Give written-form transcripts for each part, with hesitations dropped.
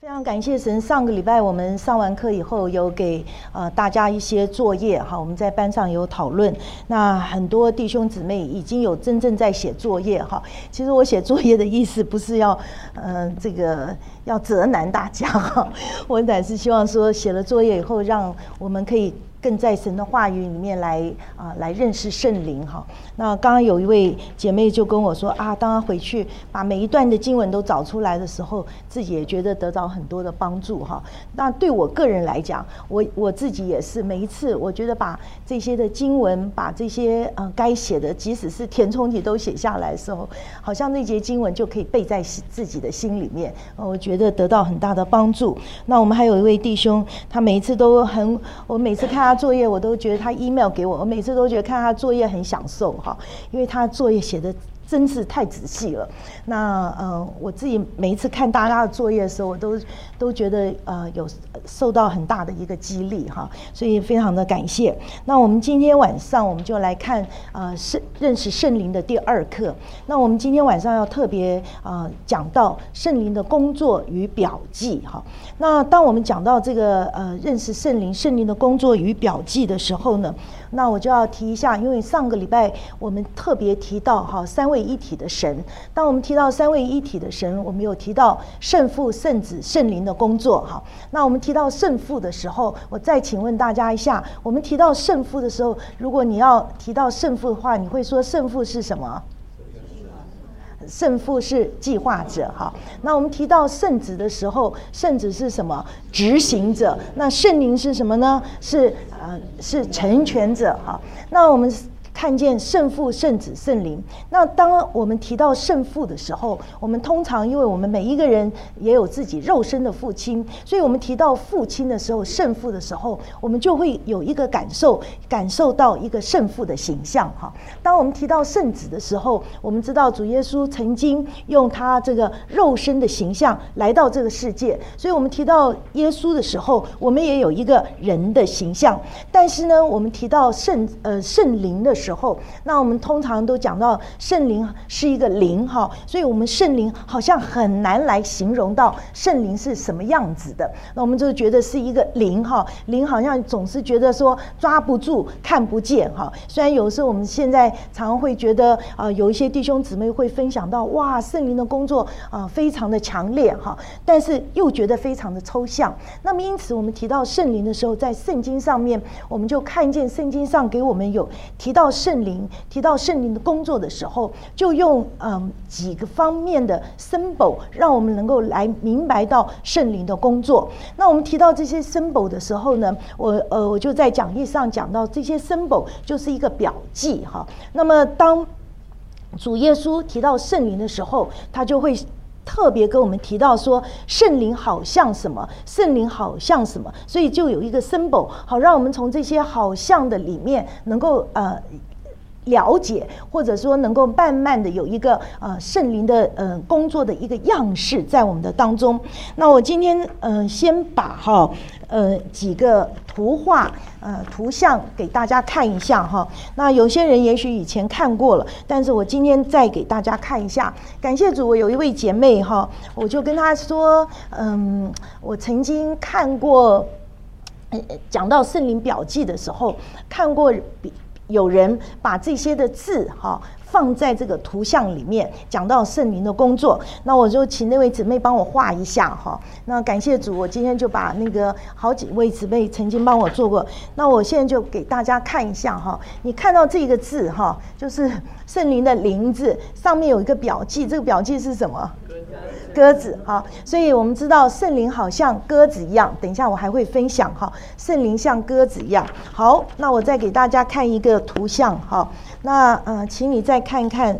非常感谢神，上个礼拜我们上完课以后，有给大家一些作业哈，我们在班上有讨论。那很多弟兄姊妹已经有真正在写作业哈。其实我写作业的意思不是要要责难大家哈，我乃是希望说写了作业以后，让我们可以更在神的话语里面来认识圣灵哈。那刚刚有一位姐妹就跟我说当她回去把每一段的经文都找出来的时候，自己也觉得得到很多的帮助哈。那对我个人来讲，我自己也是每一次我觉得把这些的经文，把这些该写的，即使是填充题都写下来的时候，好像那节经文就可以背在自己的心里面，我觉得得到很大的帮助。那我们还有一位弟兄，他每一次都我每次看他作业，我都觉得他 email 给我，我每次都觉得看他作业很享受哈，因为他作业写的真是太仔细了。那我自己每一次看大家的作业的时候，我都觉得有受到很大的一个激励哈，所以非常的感谢。那我们今天晚上我们就来看认识圣灵的第二课。那我们今天晚上要特别讲到圣灵的工作与表记哈。那当我们讲到这个认识圣灵的工作与表记的时候呢，那我就要提一下，因为上个礼拜我们特别提到三位一体的神。当我们提到三位一体的神，我们有提到圣父、圣子、圣灵的工作哈。那我们提到圣父的时候，我再请问大家一下，我们提到圣父的时候，如果你要提到圣父的话，你会说圣父是什么？圣父是计划者哈。那我们提到圣子的时候，圣子是什么？执行者。那圣灵是什么呢？是成全者哈。那我们看见圣父、圣子、圣灵。那当我们提到圣父的时候，我们通常因为我们每一个人也有自己肉身的父亲，所以我们提到父亲的时候，圣父的时候，我们就会有一个感受到一个圣父的形象哈。当我们提到圣子的时候，我们知道主耶稣曾经用他这个肉身的形象来到这个世界，所以我们提到耶稣的时候，我们也有一个人的形象。但是呢，我们提到圣灵的时候，那我们通常都讲到圣灵是一个灵哈，所以我们圣灵好像很难来形容到圣灵是什么样子的。那我们就觉得是一个灵哈，灵好像总是觉得说抓不住、看不见哈。虽然有时候我们现在常会觉得有一些弟兄姊妹会分享到哇，圣灵的工作非常的强烈哈，但是又觉得非常的抽象。那么因此我们提到圣灵的时候，在圣经上面我们就看见圣经上给我们有提到圣灵的工作的时候，就用几个方面的 symbol 让我们能够来明白到圣灵的工作。那我们提到这些 symbol 的时候呢，我就在讲义上讲到这些 symbol 就是一个表记哈。那么当主耶稣提到圣灵的时候，他就会特别跟我们提到说圣灵好像什么，圣灵好像什么，所以就有一个 symbol 好让我们从这些好像的里面能够了解，或者说能够慢慢的有一个圣灵的工作的一个样式在我们的当中。那我今天先把几个图画图像给大家看一下哈。那有些人也许以前看过了，但是我今天再给大家看一下。感谢主，我有一位姐妹哈，我就跟她说我曾经看过讲到圣灵表记的时候，看过有人把这些的字放在这个图像里面，讲到圣灵的工作。那我就请那位姊妹帮我画一下哈。那感谢主，我今天就把那个好几位姊妹曾经帮我做过。那我现在就给大家看一下哈。你看到这个字哈，就是圣灵的灵字，上面有一个表记，这个表记是什么？鸽子哈。所以我们知道圣灵好像鸽子一样，等一下我还会分享哈，圣灵像鸽子一样。好，那我再给大家看一个图像哈。那请你再看看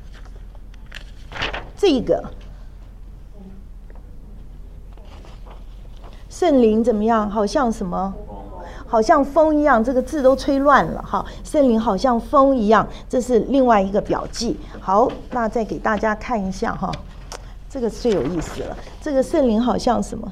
这个圣灵怎么样？好像什么？好像风一样，这个字都吹乱了哈。圣灵好像风一样，这是另外一个表记。好，那再给大家看一下哈，这个最有意思了。这个圣灵好像什么？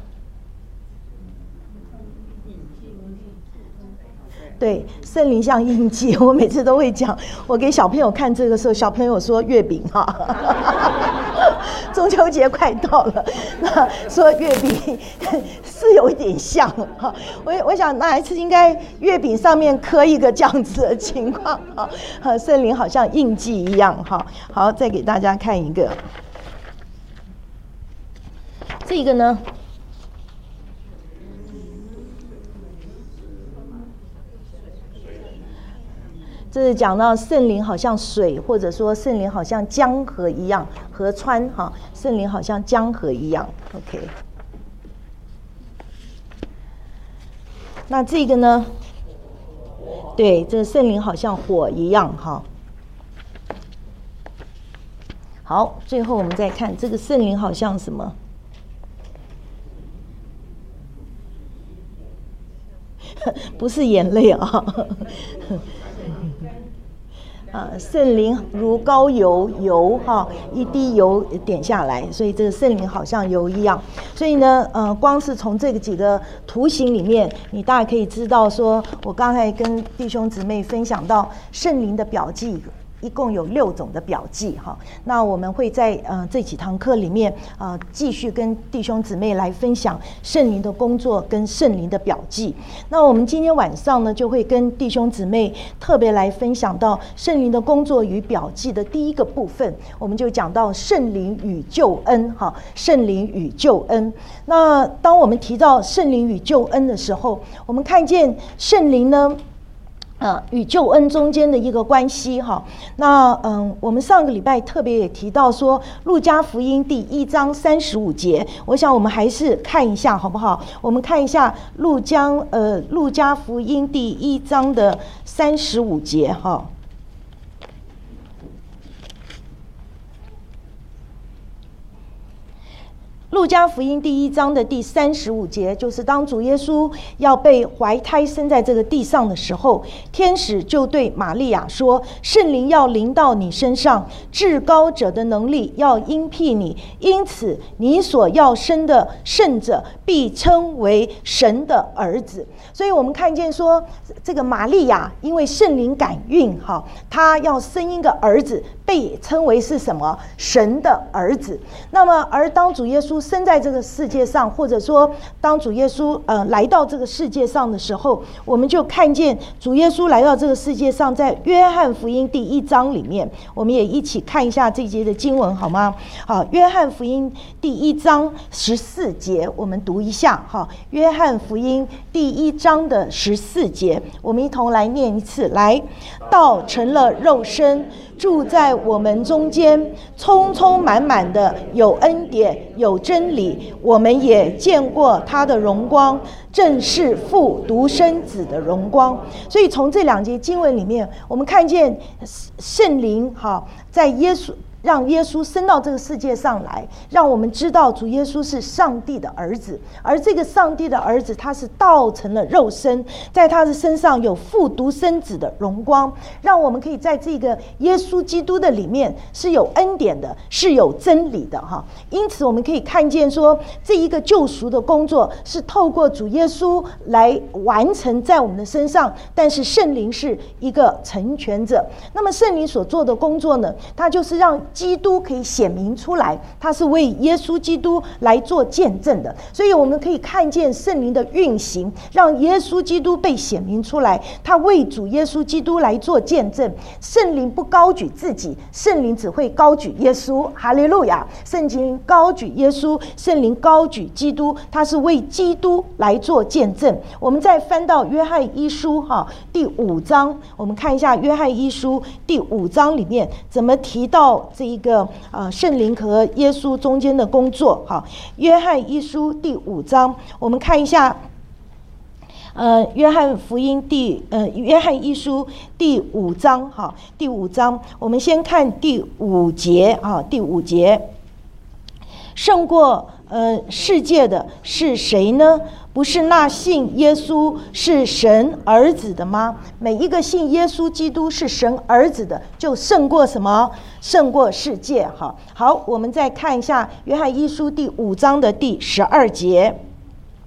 对，圣灵像印记，我每次都会讲。我给小朋友看这个时候，小朋友说月饼哈。 中秋节快到了，那说月饼是有一点像哈。我想那还是应该月饼上面刻一个这样子的情况哈，圣灵好像印记一样哈。好，再给大家看一个，这个呢。这是讲到圣灵好像水，或者说圣灵好像江河一样，河川哈，圣灵好像江河一样。OK， 那这个呢？对，这圣灵好像火一样哈。好，最后我们再看这个圣灵好像什么？不是眼泪啊。圣灵如高油，油哈，一滴油点下来，所以这个圣灵好像油一样。所以呢，光是从这个几个图形里面，你大概可以知道说，我刚才跟弟兄姊妹分享到圣灵的表记。一共有6种的表记哈，那我们会在这几堂课里面继续跟弟兄姊妹来分享圣灵的工作跟圣灵的表记。那我们今天晚上呢，就会跟弟兄姊妹特别来分享到圣灵的工作与表记的第一个部分，我们就讲到圣灵与救恩哈，圣灵与救恩。那当我们提到圣灵与救恩的时候，我们看见圣灵呢。与救恩中间的一个关系哈，那我们上个礼拜特别也提到说，路加福音第1章35节，我想我们还是看一下好不好？我们看一下路加福音第1章的35节哈。路加福音第1章的第35节，就是当主耶稣要被怀胎生在这个地上的时候，天使就对玛利亚说：圣灵要临到你身上，至高者的能力要荫庇你，因此你所要生的圣者必称为神的儿子。所以我们看见说，这个玛利亚因为圣灵感孕哈，她要生一个儿子，被称为是什么？神的儿子。那么而当主耶稣生在这个世界上，或者说当主耶稣来到这个世界上的时候，我们就看见主耶稣来到这个世界上，在约翰福音第1章里面，我们也一起看一下这节的经文好吗？好，约翰福音第1章14节，我们读一下哈。约翰福音第1章的14节，我们一同来念一次。来，道成了肉身，住在我们中间，充充满满的有恩典有真理，我们也见过他的荣光，正是父独生子的荣光。所以从这2节经文里面，我们看见圣灵在让耶稣生到这个世界上来，让我们知道主耶稣是上帝的儿子，而这个上帝的儿子他是道成了肉身，在他的身上有父独生子的荣光，让我们可以在这个耶稣基督的里面是有恩典的，是有真理的哈。因此我们可以看见说，这一个救赎的工作是透过主耶稣来完成在我们的身上，但是圣灵是一个成全者。那么圣灵所做的工作呢，它就是让基督可以显明出来，他是为耶稣基督来做见证的。所以我们可以看见圣灵的运行，让耶稣基督被显明出来，他为主耶稣基督来做见证。圣灵不高举自己，圣灵只会高举耶稣。哈利路亚！圣经高举耶稣，圣灵高举基督，他是为基督来做见证。我们再翻到约翰一书第5章，我们看一下约翰一书第5章里面怎么提到这一个圣灵和耶稣中间的工作约翰一书第5章，我们看一下约翰一书第5章第5章，我们先看第5节第5节，胜过世界的是谁呢？不是那信耶稣是神儿子的吗？每一个信耶稣基督是神儿子的，就胜过什么？胜过世界。好，我们再看一下约翰一书第5章的第12节。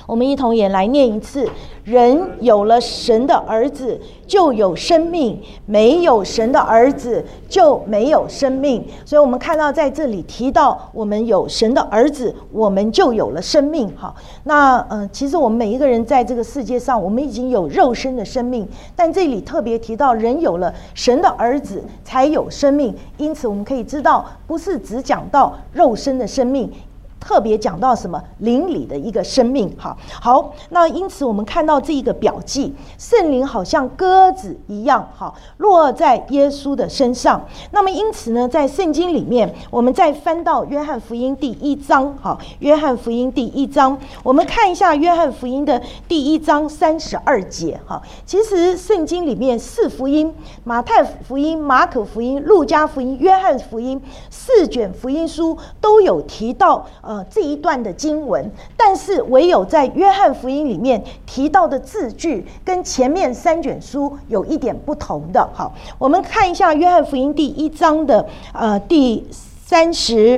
我们一同也来念一次：人有了神的儿子，就有生命；没有神的儿子，就没有生命。所以我们看到在这里提到，我们有神的儿子，我们就有了生命。好，那其实我们每一个人在这个世界上，我们已经有肉身的生命，但这里特别提到，人有了神的儿子才有生命。因此我们可以知道，不是只讲到肉身的生命，特别讲到什么灵里的一个生命。好，那因此我们看到这一个表记，圣灵好像鸽子一样，落在耶稣的身上。那么因此呢，在圣经里面，我们再翻到约翰福音第1章，约翰福音第1章，我们看一下约翰福音的第1章32节。其实圣经里面4福音，马太福音、马可福音、路加福音、约翰福音4卷福音书都有提到这一段的经文，但是唯有在约翰福音里面提到的字句跟前面3卷书有一点不同的。好，我们看一下约翰福音第1章的第32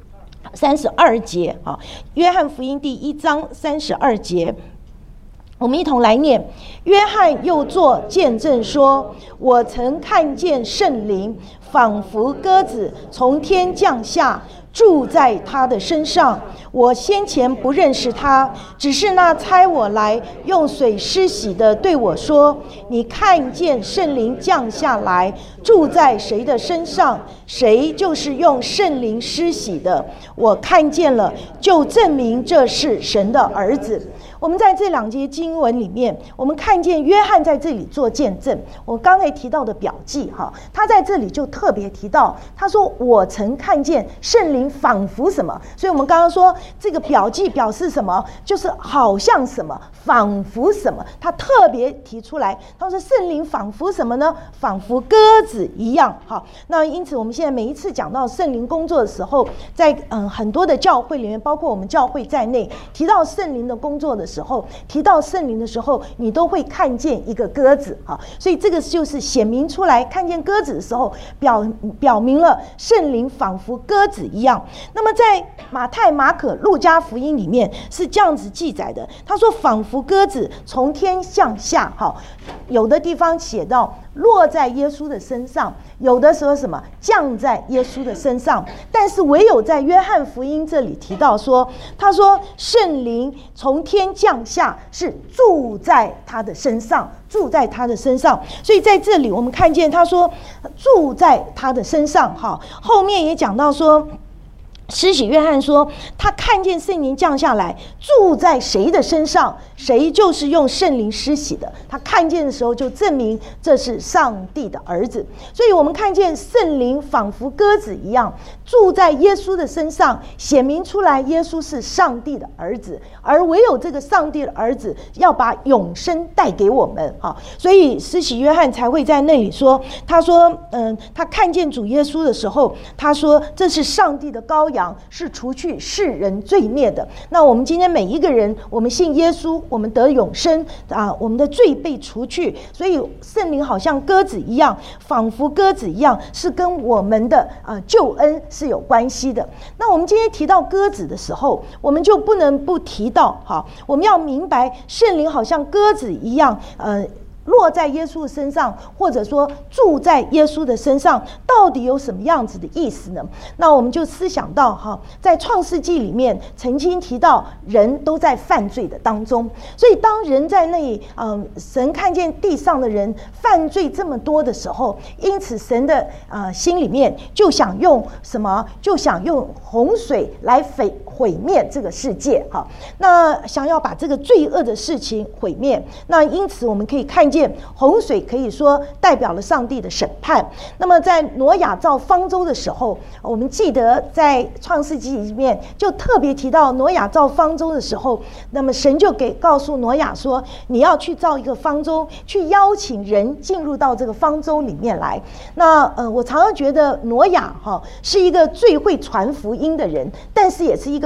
节。约翰福音第1章32节，我们一同来念：约翰又作见证说，我曾看见圣灵仿佛鸽子从天降下，住在他的身上。我先前不认识他，只是那差我来用水施洗的对我说，你看见圣灵降下来，住在谁的身上，谁就是用圣灵施洗的。我看见了，就证明这是神的儿子。我们在这2节经文里面，我们看见约翰在这里做见证。我刚才提到的表记，他在这里就特别提到，他说我曾看见圣灵仿佛什么。所以我们刚刚说这个表记表示什么，就是好像什么，仿佛什么。他特别提出来，他说圣灵仿佛什么呢？仿佛鸽子一样。那因此我们现在每一次讲到圣灵工作的时候，在很多的教会里面，包括我们教会在内，提到圣灵的工作的时候，提到圣灵的时候，你都会看见一个鸽子。所以这个就是显明出来，看见鸽子的时候，表明了圣灵仿佛鸽子一样。那么在马太、马可、路加福音里面是这样子记载的，他说仿佛鸽子从天降下，有的地方写到落在耶稣的身上，有的时候什么降在耶稣的身上，但是唯有在约翰福音这里提到说，他说圣灵从天降下，是住在他的身上，住在他的身上。所以在这里我们看见他说住在他的身上。后面也讲到说，施洗约翰说他看见圣灵降下来，住在谁的身上，谁就是用圣灵施洗的。他看见的时候就证明这是上帝的儿子。所以我们看见圣灵仿佛鸽子一样住在耶稣的身上，显明出来耶稣是上帝的儿子，而唯有这个上帝的儿子要把永生带给我们。所以施洗约翰才会在那里说，他说他看见主耶稣的时候，他说这是上帝的羔羊，是除去世人罪孽的。那我们今天每一个人，我们信耶稣，我们得永生我们的罪被除去。所以圣灵好像鸽子一样，仿佛鸽子一样，是跟我们的救恩是有关系的。那我们今天提到鸽子的时候，我们就不能不提到我们要明白圣灵好像鸽子一样落在耶稣身上，或者说住在耶稣的身上，到底有什么样子的意思呢？那我们就思想到在创世纪里面曾经提到人都在犯罪的当中，所以当人在那里神看见地上的人犯罪这么多的时候，因此神的心里面就想用什么？就想用洪水来毁灭这个世界。那想要把这个罪恶的事情毁灭。那因此我们可以看见洪水可以说代表了上帝的审判。那么在挪亚造方舟的时候，我们记得在创世纪里面就特别提到挪亚造方舟的时候，那么神就告诉挪亚说，你要去造一个方舟，去邀请人进入到这个方舟里面来。那我常常觉得挪亚是一个最会传福音的人，但是也是一个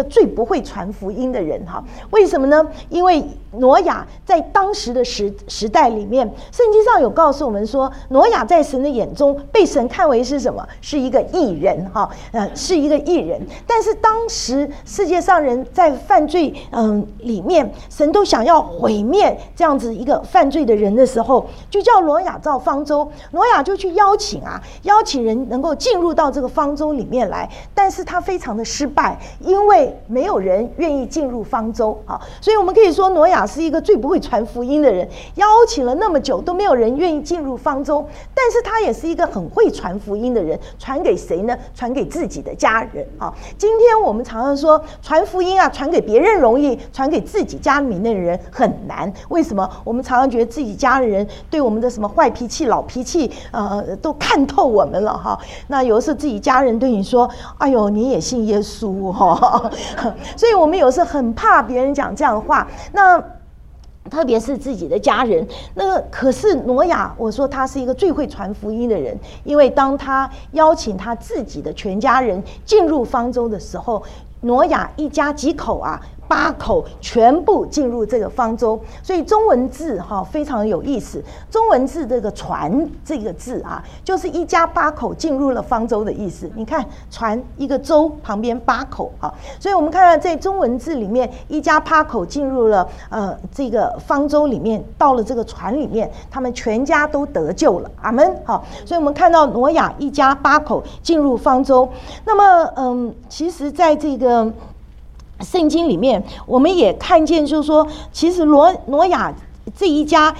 个最不会传福音的人哈。为什么呢？因为挪亚在当时的时代里面，圣经上有告诉我们说，挪亚在神的眼中被神看为是什么？是一个义人哈，是一个义人。但是当时世界上人在犯罪里面，神都想要毁灭这样子一个犯罪的人的时候，就叫挪亚造方舟。挪亚就去邀请人能够进入到这个方舟里面来，但是他非常的失败，因为没有人愿意进入方舟啊。所以我们可以说挪亚是一个最不会传福音的人，邀请了那么久都没有人愿意进入方舟，但是他也是一个很会传福音的人。传给谁呢？传给自己的家人啊。今天我们常常说传福音啊，传给别人容易，传给自己家里面的人很难。为什么？我们常常觉得自己家的人对我们的什么坏脾气、老脾气都看透我们了哈。那有的时候自己家人对你说，哎呦你也信耶稣哈，所以我们有时候很怕别人讲这样的话。那特别是自己的家人，可是挪亚，我说他是一个最会传福音的人，因为当他邀请他自己的全家人进入方舟的时候，挪亚一家几口啊？8口全部进入这个方舟。所以中文字非常有意思，中文字这个船这个字啊，就是一家8口进入了方舟的意思。你看船一个舟旁边8口啊，所以我们看到在中文字里面，一家8口进入了这个方舟里面，到了这个船里面，他们全家都得救了，阿们。好，所以我们看到挪亚一家8口进入方舟。那么其实在这个圣经里面，我们也看见，就是说，其实挪亚这一家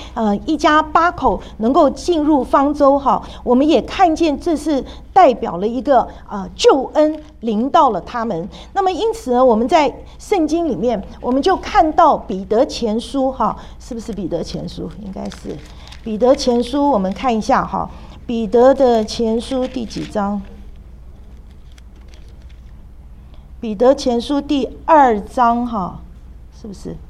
8口能够进入方舟哈，我们也看见这是代表了一个救恩临到了他们。那么因此呢，我们在圣经里面，我们就看到彼得前书哈，是不是彼得前书？应该是彼得前书，我们看一下哈，彼得的前书第几章？彼得前书第2章哈，是不是？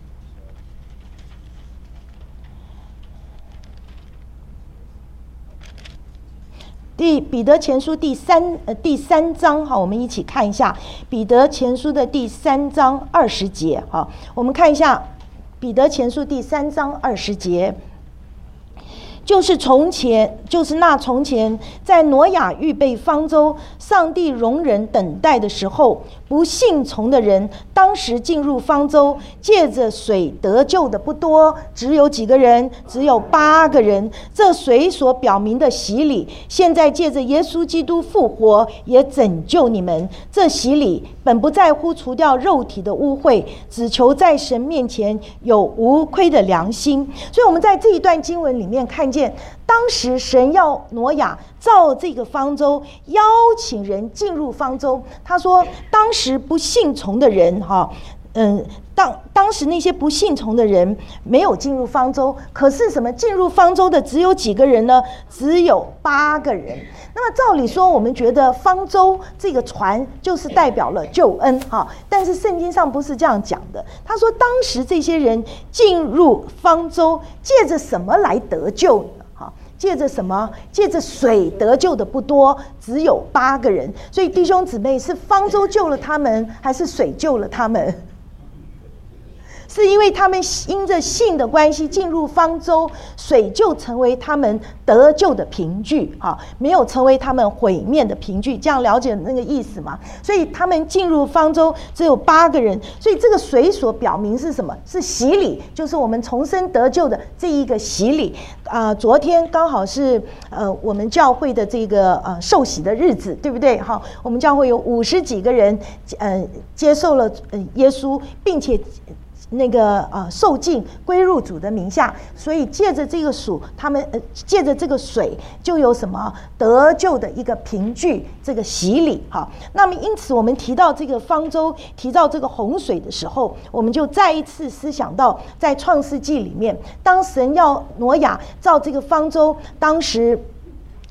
彼得前书第三章哈，我们一起看一下彼得前书的第3章20节哈，我们看一下彼得前书第3章20节。就是那从前在挪亚预备方舟，上帝容忍等待的时候，不信从的人当时进入方舟，借着水得救的不多，只有几个人，只有8个人。这水所表明的洗礼，现在借着耶稣基督复活，也拯救你们。这洗礼本不在乎除掉肉体的污秽，只求在神面前有无亏的良心。所以我们在这一段经文里面看见，当时神要挪亚造这个方舟，邀请人进入方舟。他说当时不信从的人当时那些不信从的人没有进入方舟，可是什么？进入方舟的只有几个人呢？只有8个人。那么照理说，我们觉得方舟这个船就是代表了救恩哈，但是圣经上不是这样讲的。他说当时这些人进入方舟，借着什么来得救呢？借着什么？借着水得救的不多，只有8个人。所以弟兄姊妹，是方舟救了他们，还是水救了他们？是因为他们因着信的关系进入方舟，水就成为他们得救的凭据没有成为他们毁灭的凭据。这样了解那个意思吗？所以他们进入方舟只有8个人，所以这个水所表明是什么？是洗礼，就是我们重生得救的这一个洗礼昨天刚好是我们教会的这个受洗的日子，对不对？我们教会有50几个人接受了耶稣，并且受浸归入主的名下，所以借着这个他们借着这个水就有什么得救的一个凭据，这个洗礼那么因此我们提到这个方舟，提到这个洪水的时候，我们就再一次思想到在创世纪里面，当神要挪亚造这个方舟，当时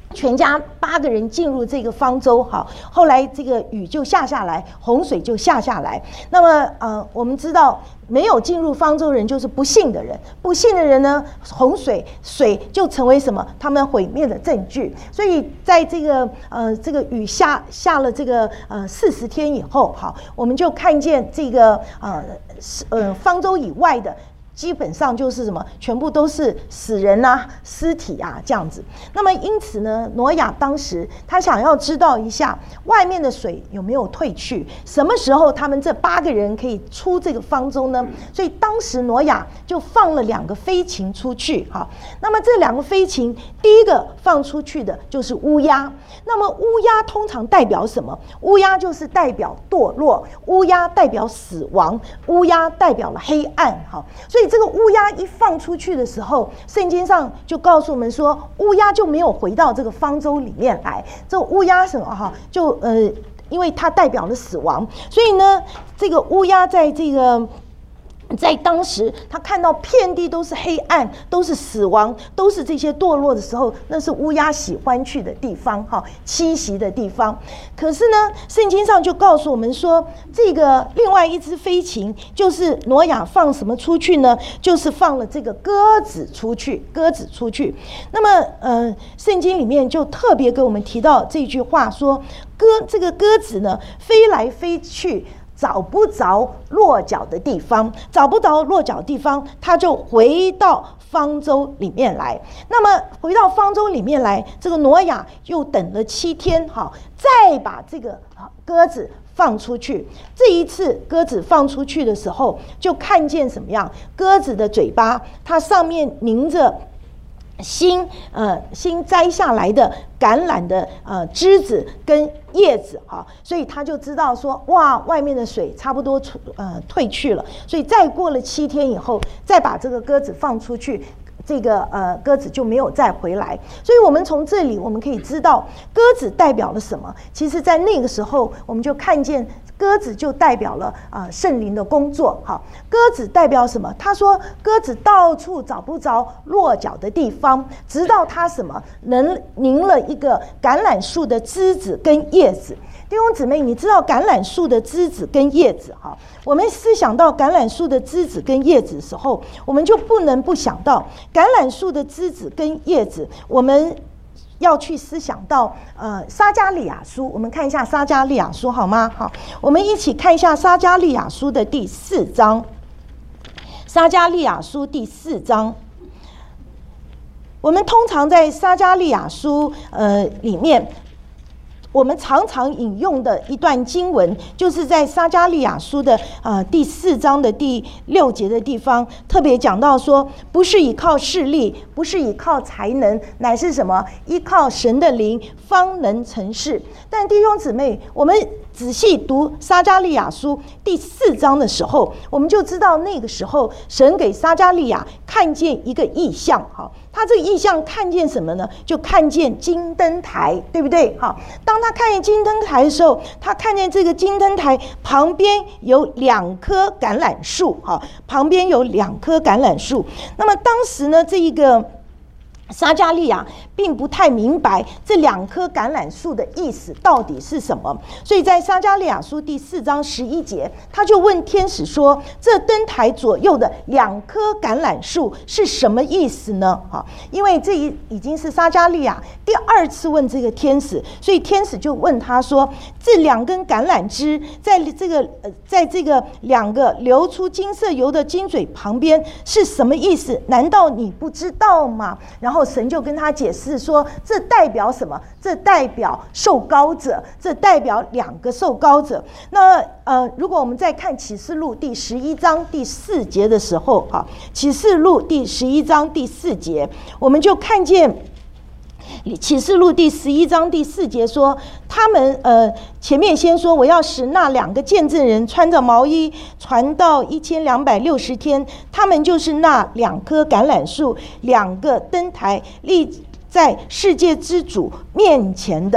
全家8个人进入这个方舟，好，后来这个雨就下来，洪水就下来。那么我们知道没有进入方舟人就是不幸的人，不幸的人呢，洪水水就成为什么？他们毁灭的证据。所以在这个雨下了这个40天以后，好，我们就看见这个方舟以外的。基本上就是什么，全部都是死人啊、尸体啊这样子。那么因此呢，挪亚当时他想要知道一下外面的水有没有退去，什么时候他们这8个人可以出这个方舟呢？所以当时挪亚就放了2个飞禽出去。好，那么这2个飞禽，第一个放出去的就是乌鸦。那么乌鸦通常代表什么？乌鸦就是代表堕落，乌鸦代表死亡，乌鸦代表了黑暗。好，所以这个乌鸦一放出去的时候，圣经上就告诉我们说，乌鸦就没有回到这个方舟里面来。这乌鸦什么哈？就因为它代表了死亡，所以呢，这个乌鸦在当时他看到遍地都是黑暗，都是死亡，都是这些堕落的时候，那是乌鸦喜欢去的地方，栖息的地方。可是呢，圣经上就告诉我们说，这个另外一只飞禽，就是挪亚放什么出去呢？就是放了这个鸽子出去。那么圣经里面就特别给我们提到这句话说，这个鸽子呢，飞来飞去，找不着落脚的地方，他就回到方舟里面来。那么回到方舟里面来，这个挪亚又等了7天，再把这个鸽子放出去。这一次鸽子放出去的时候，就看见什么样？鸽子的嘴巴，它上面凝着新摘下来的橄榄的枝子跟叶子，所以他就知道说，哇，外面的水差不多退去了。所以再过了7天以后，再把这个鸽子放出去，这个鸽子就没有再回来。所以我们从这里我们可以知道，鸽子代表了什么？其实在那个时候我们就看见鸽子就代表了圣灵的工作。好，鸽子代表什么？他说鸽子到处找不着落脚的地方，直到它什么能拧了一个橄榄树的枝子跟叶子。弟兄姊妹，你知道橄榄树的枝子跟叶子，我们思想到橄榄树的枝子跟叶子的时候，我们就不能不想到橄榄树的枝子跟叶子，我们要去思想到撒迦利亚书。我们看一下撒迦利亚书好吗？好，我们一起看一下撒迦利亚书的第4章。撒迦利亚书第4章，我们通常在撒迦利亚书里面，我们常常引用的一段经文，就是在撒迦利亚书的第4章的第6节的地方，特别讲到说，不是依靠势力，不是依靠才能，乃是什么？依靠神的灵，方能成事。但弟兄姊妹，我们仔细读撒迦利亚书第4章的时候，我们就知道那个时候神给撒迦利亚看见一个异象。好，他这个异象看见什么呢？就看见金灯台，对不对？好，当他看见金灯台的时候，他看见这个金灯台旁边有2棵橄榄树。好，旁边有2棵橄榄树。那么当时呢，这一个撒迦利亚并不太明白这2棵橄榄树的意思到底是什么，所以在撒迦利亚书第4章11节，他就问天使说，这灯台左右的2棵橄榄树是什么意思呢？因为这已经是撒迦利亚第2次问这个天使，所以天使就问他说，这2根橄榄枝在这个2个流出金色油的金嘴旁边是什么意思？难道你不知道吗？然后神就跟他解释说，这代表什么？这代表受膏者，这代表2个受膏者。那如果我们再看启示录第11章第4节的时候，启示录第11章第4节，我们就看见启示录第11章第4节说，他们前面先说，我要使那2个见证人穿着毛衣传到1260天，他们就是那2棵橄榄树，2个灯台立在世界之主面前的。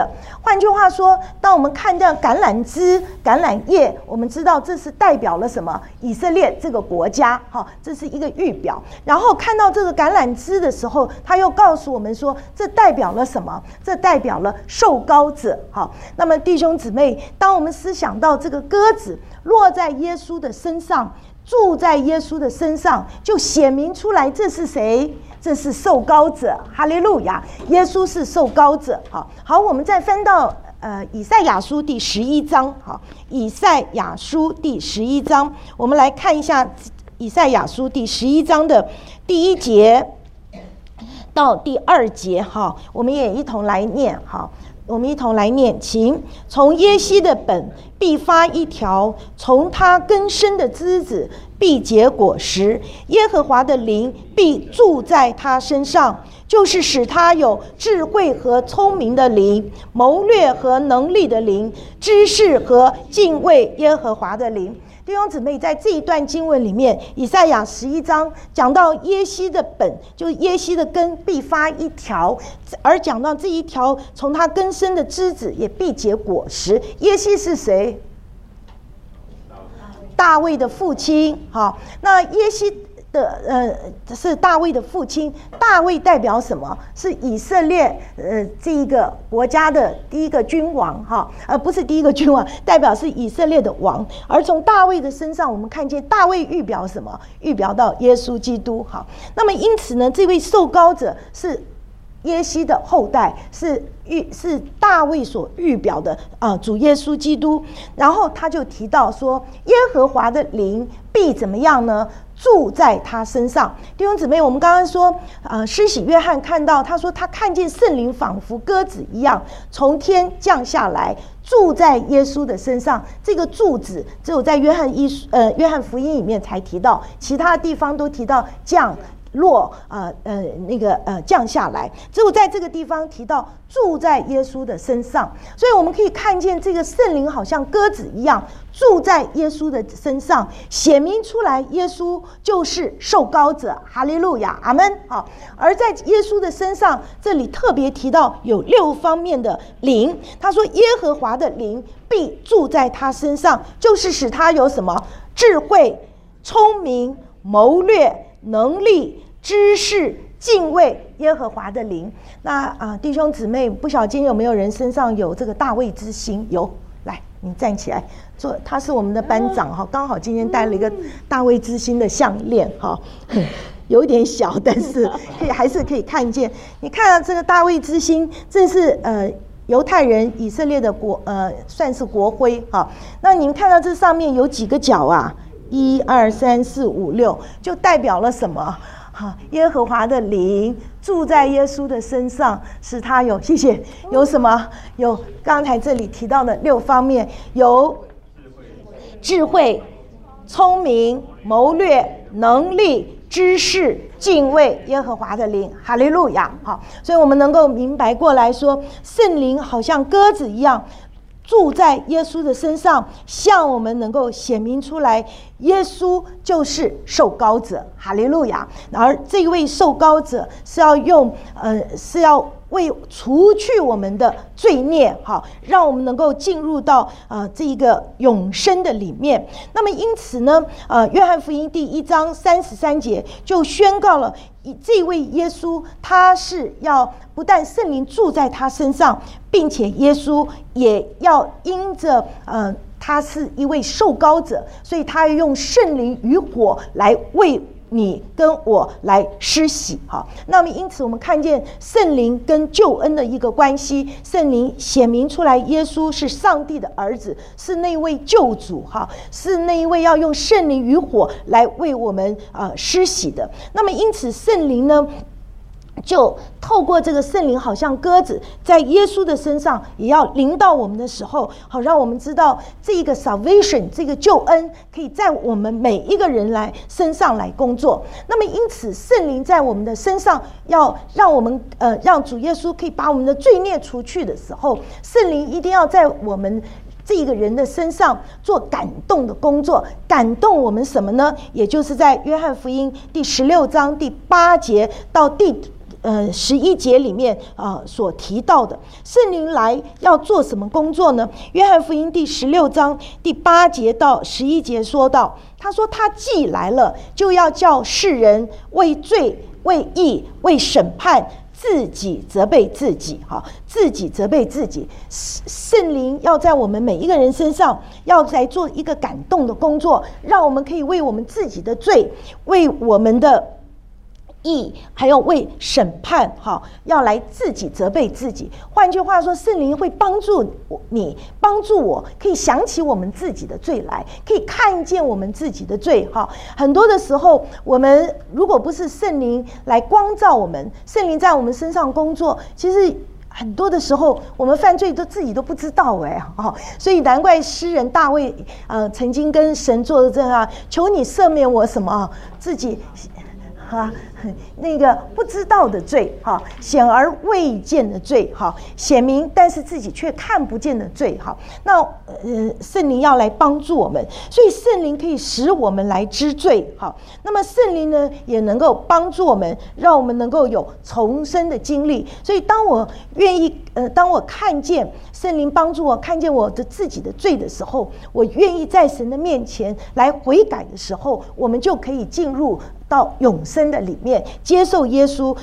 换句话说，当我们看见橄榄枝、橄榄叶，我们知道这是代表了什么？以色列这个国家，这是一个预表。然后看到这个橄榄枝的时候，他又告诉我们说，这代表了什么？这代表了受膏者。那么弟兄姊妹，当我们思想到这个鸽子落在耶稣的身上，住在耶稣的身上，就显明出来这是谁？这是受膏者。哈利路亚！耶稣是受膏者。好，我们再翻到以赛亚书第11章。以赛亚书第11章，我们来看一下以赛亚书第11章的第1节到第2节。我们也一同来念。我们一同来念，请从耶西的本必发一条，从他根生的枝子必结果实。耶和华的灵必住在他身上，就是使他有智慧和聪明的灵，谋略和能力的灵，知识和敬畏耶和华的灵。弟兄姊妹，在这一段经文里面，以赛亚11章讲到耶西的本，就是耶西的根必发一条，而讲到这一条从他根生的枝子也必结果实。耶西是谁？大卫的父亲。那耶西是大卫的父亲。大卫代表什么？是以色列这一个国家的第一个君王，不是第一个君王，代表是以色列的王。而从大卫的身上，我们看见大卫预表什么？预表到耶稣基督。那么因此呢，这位受膏者是耶西的后代，是大卫所预表的主耶稣基督。然后他就提到说，耶和华的灵必怎么样呢？住在他身上。弟兄姊妹，我们刚刚说施洗约翰看到，他说他看见圣灵仿佛鸽子一样从天降下来，住在耶稣的身上。这个住字只有在约翰福音里面才提到，其他地方都提到降落降下来，只有在这个地方提到住在耶稣的身上。所以我们可以看见这个圣灵好像鸽子一样住在耶稣的身上，显明出来耶稣就是受膏者。哈利路亚，阿们。而在耶稣的身上，这里特别提到有6方面的灵。他说耶和华的灵必住在他身上，就是使他有什么？智慧、聪明、谋略、能力、知识、敬畏耶和华的灵。那弟兄姊妹，不晓得今天有没有人身上有这个大卫之心？有，来，你站起来。他是我们的班长，刚好今天带了一个大卫之心的项链，有一点小，但是还是可以看见。你看到这个大卫之心，这是犹太人以色列的算是国徽。那你们看到这上面有几个角啊？1、2、3、4、5、6，就代表了什么？耶和华的灵住在耶稣的身上，使他有有什么？有刚才这里提到的6方面，有智慧、聪明、谋略、能力、知识、敬畏耶和华的灵。哈利路亚。所以我们能够明白过来说，圣灵好像鸽子一样住在耶稣的身上，向我们能够显明出来，耶稣就是受膏者。哈利路亚。而这位受膏者是要为除去我们的罪孽，让我们能够进入到这一个永生的里面。那么因此呢，约翰福音第1章33节就宣告了，这位耶稣他是要不但圣灵住在他身上，并且耶稣也要因着他是一位受膏者，所以他要用圣灵与火来为你跟我来施洗。那么因此我们看见圣灵跟救恩的一个关系，圣灵显明出来耶稣是上帝的儿子，是那位救主，是那一位要用圣灵与火来为我们施洗的。那么因此圣灵呢，就透过这个圣灵好像鸽子在耶稣的身上也要临到我们的时候，好让我们知道这个 salvation 这个救恩可以在我们每一个人身上来工作。那么因此圣灵在我们的身上要让我们让主耶稣可以把我们的罪孽除去的时候，圣灵一定要在我们这个人的身上做感动的工作。感动我们什么呢？也就是在约翰福音第16章第8节到第 11节里面所提到的。圣灵来要做什么工作呢？约翰福音第16章第8节到11节说到，他说他既来了，就要叫世人为罪、为义、为审判自己责备自己，自己责备自己。圣灵要在我们每一个人身上，要来做一个感动的工作，让我们可以为我们自己的罪、为我们的义，还有为审判，要来自己责备自己。换句话说，圣灵会帮助你，帮助我，可以想起我们自己的罪来，可以看见我们自己的罪。很多的时候，我们如果不是圣灵来光照我们，圣灵在我们身上工作，其实很多的时候我们犯罪都自己都不知道所以难怪诗人大卫曾经跟神作证求你赦免我什么自己那个不知道的罪显而未见的罪显明但是自己却看不见的罪那圣灵要来帮助我们，所以圣灵可以使我们来知罪那么圣灵呢也能够帮助我们，让我们能够有重生的经历。所以当我愿意当我看见圣灵帮助我看见我的自己的罪的时候，我愿意在神的面前来悔改的时候，我们就可以进入到永生的里面，接受耶稣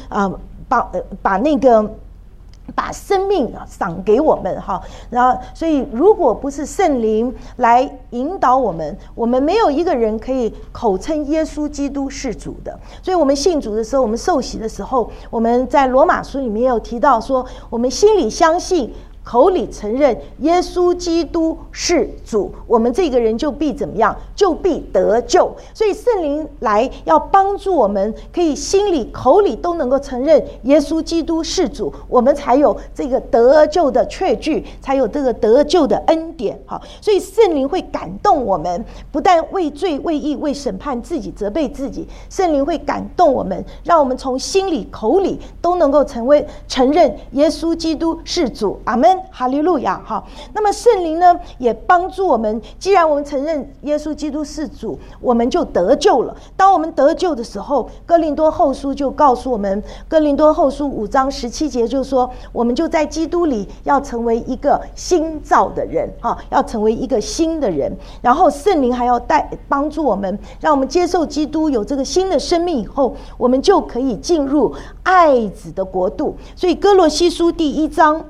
把生命赏给我们然后所以如果不是圣灵来引导我们，我们没有一个人可以口称耶稣基督是主的。所以我们信主的时候，我们受洗的时候，我们在罗马书里面有提到说，我们心里相信，口里承认耶稣基督是主，我们这个人就必怎么样？就必得救。所以圣灵来要帮助我们，可以心里口里都能够承认耶稣基督是主，我们才有这个得救的确据，才有这个得救的恩典。所以圣灵会感动我们，不但为罪、为义、为审判自己责备自己，圣灵会感动我们，让我们从心里口里都能够承认耶稣基督是主。阿们，哈利路亚。那么圣灵呢也帮助我们，既然我们承认耶稣基督是主，我们就得救了。当我们得救的时候，哥林多后书就告诉我们，哥林多后书5章17节就说，我们就在基督里要成为一个新造的人要成为一个新的人。然后圣灵还要帮助我们，让我们接受基督，有这个新的生命以后，我们就可以进入爱子的国度。所以哥罗西书第1章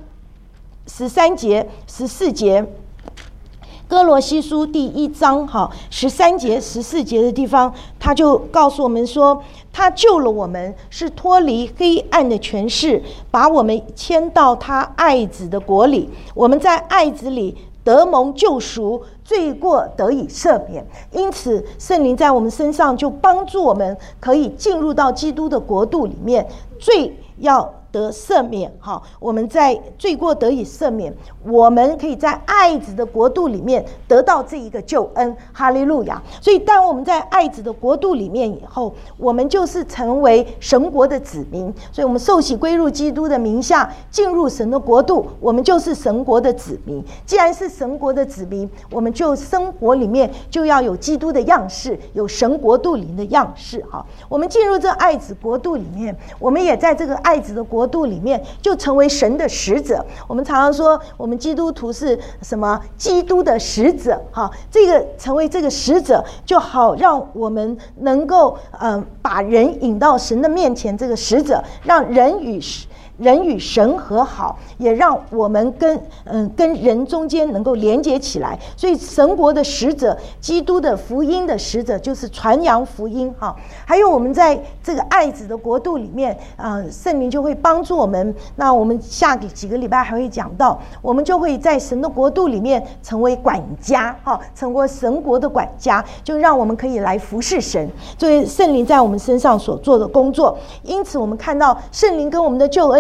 13节14节，哥罗西书第1章13节14节的地方，他就告诉我们说，他救了我们，是脱离黑暗的权势，把我们迁到他爱子的国里。我们在爱子里得蒙救赎，罪过得以赦免。因此圣灵在我们身上就帮助我们可以进入到基督的国度里面，罪要得赦免我们在罪过得以赦免，我们可以在爱子的国度里面得到这一个救恩。哈利路亚。所以当我们在爱子的国度里面以后，我们就是成为神国的子民。所以我们受洗归入基督的名下，进入神的国度，我们就是神国的子民。既然是神国的子民，我们就生活里面就要有基督的样式，有神国度里的样式我们进入这爱子国度里面，我们也在这个爱子的国度里面就成为神的使者。我们常常说我们基督徒是什么？基督的使者这个成为这个使者，就好让我们能够把人引到神的面前，这个使者让人与神和好，也让我们跟人中间能够连接起来。所以神国的使者，基督的福音的使者，就是传扬福音还有我们在这个爱子的国度里面圣灵就会帮助我们。那我们下几个礼拜还会讲到，我们就会在神的国度里面成为管家成为神国的管家，就让我们可以来服侍神。所以圣灵在我们身上所做的工作，因此我们看到圣灵跟我们的救恩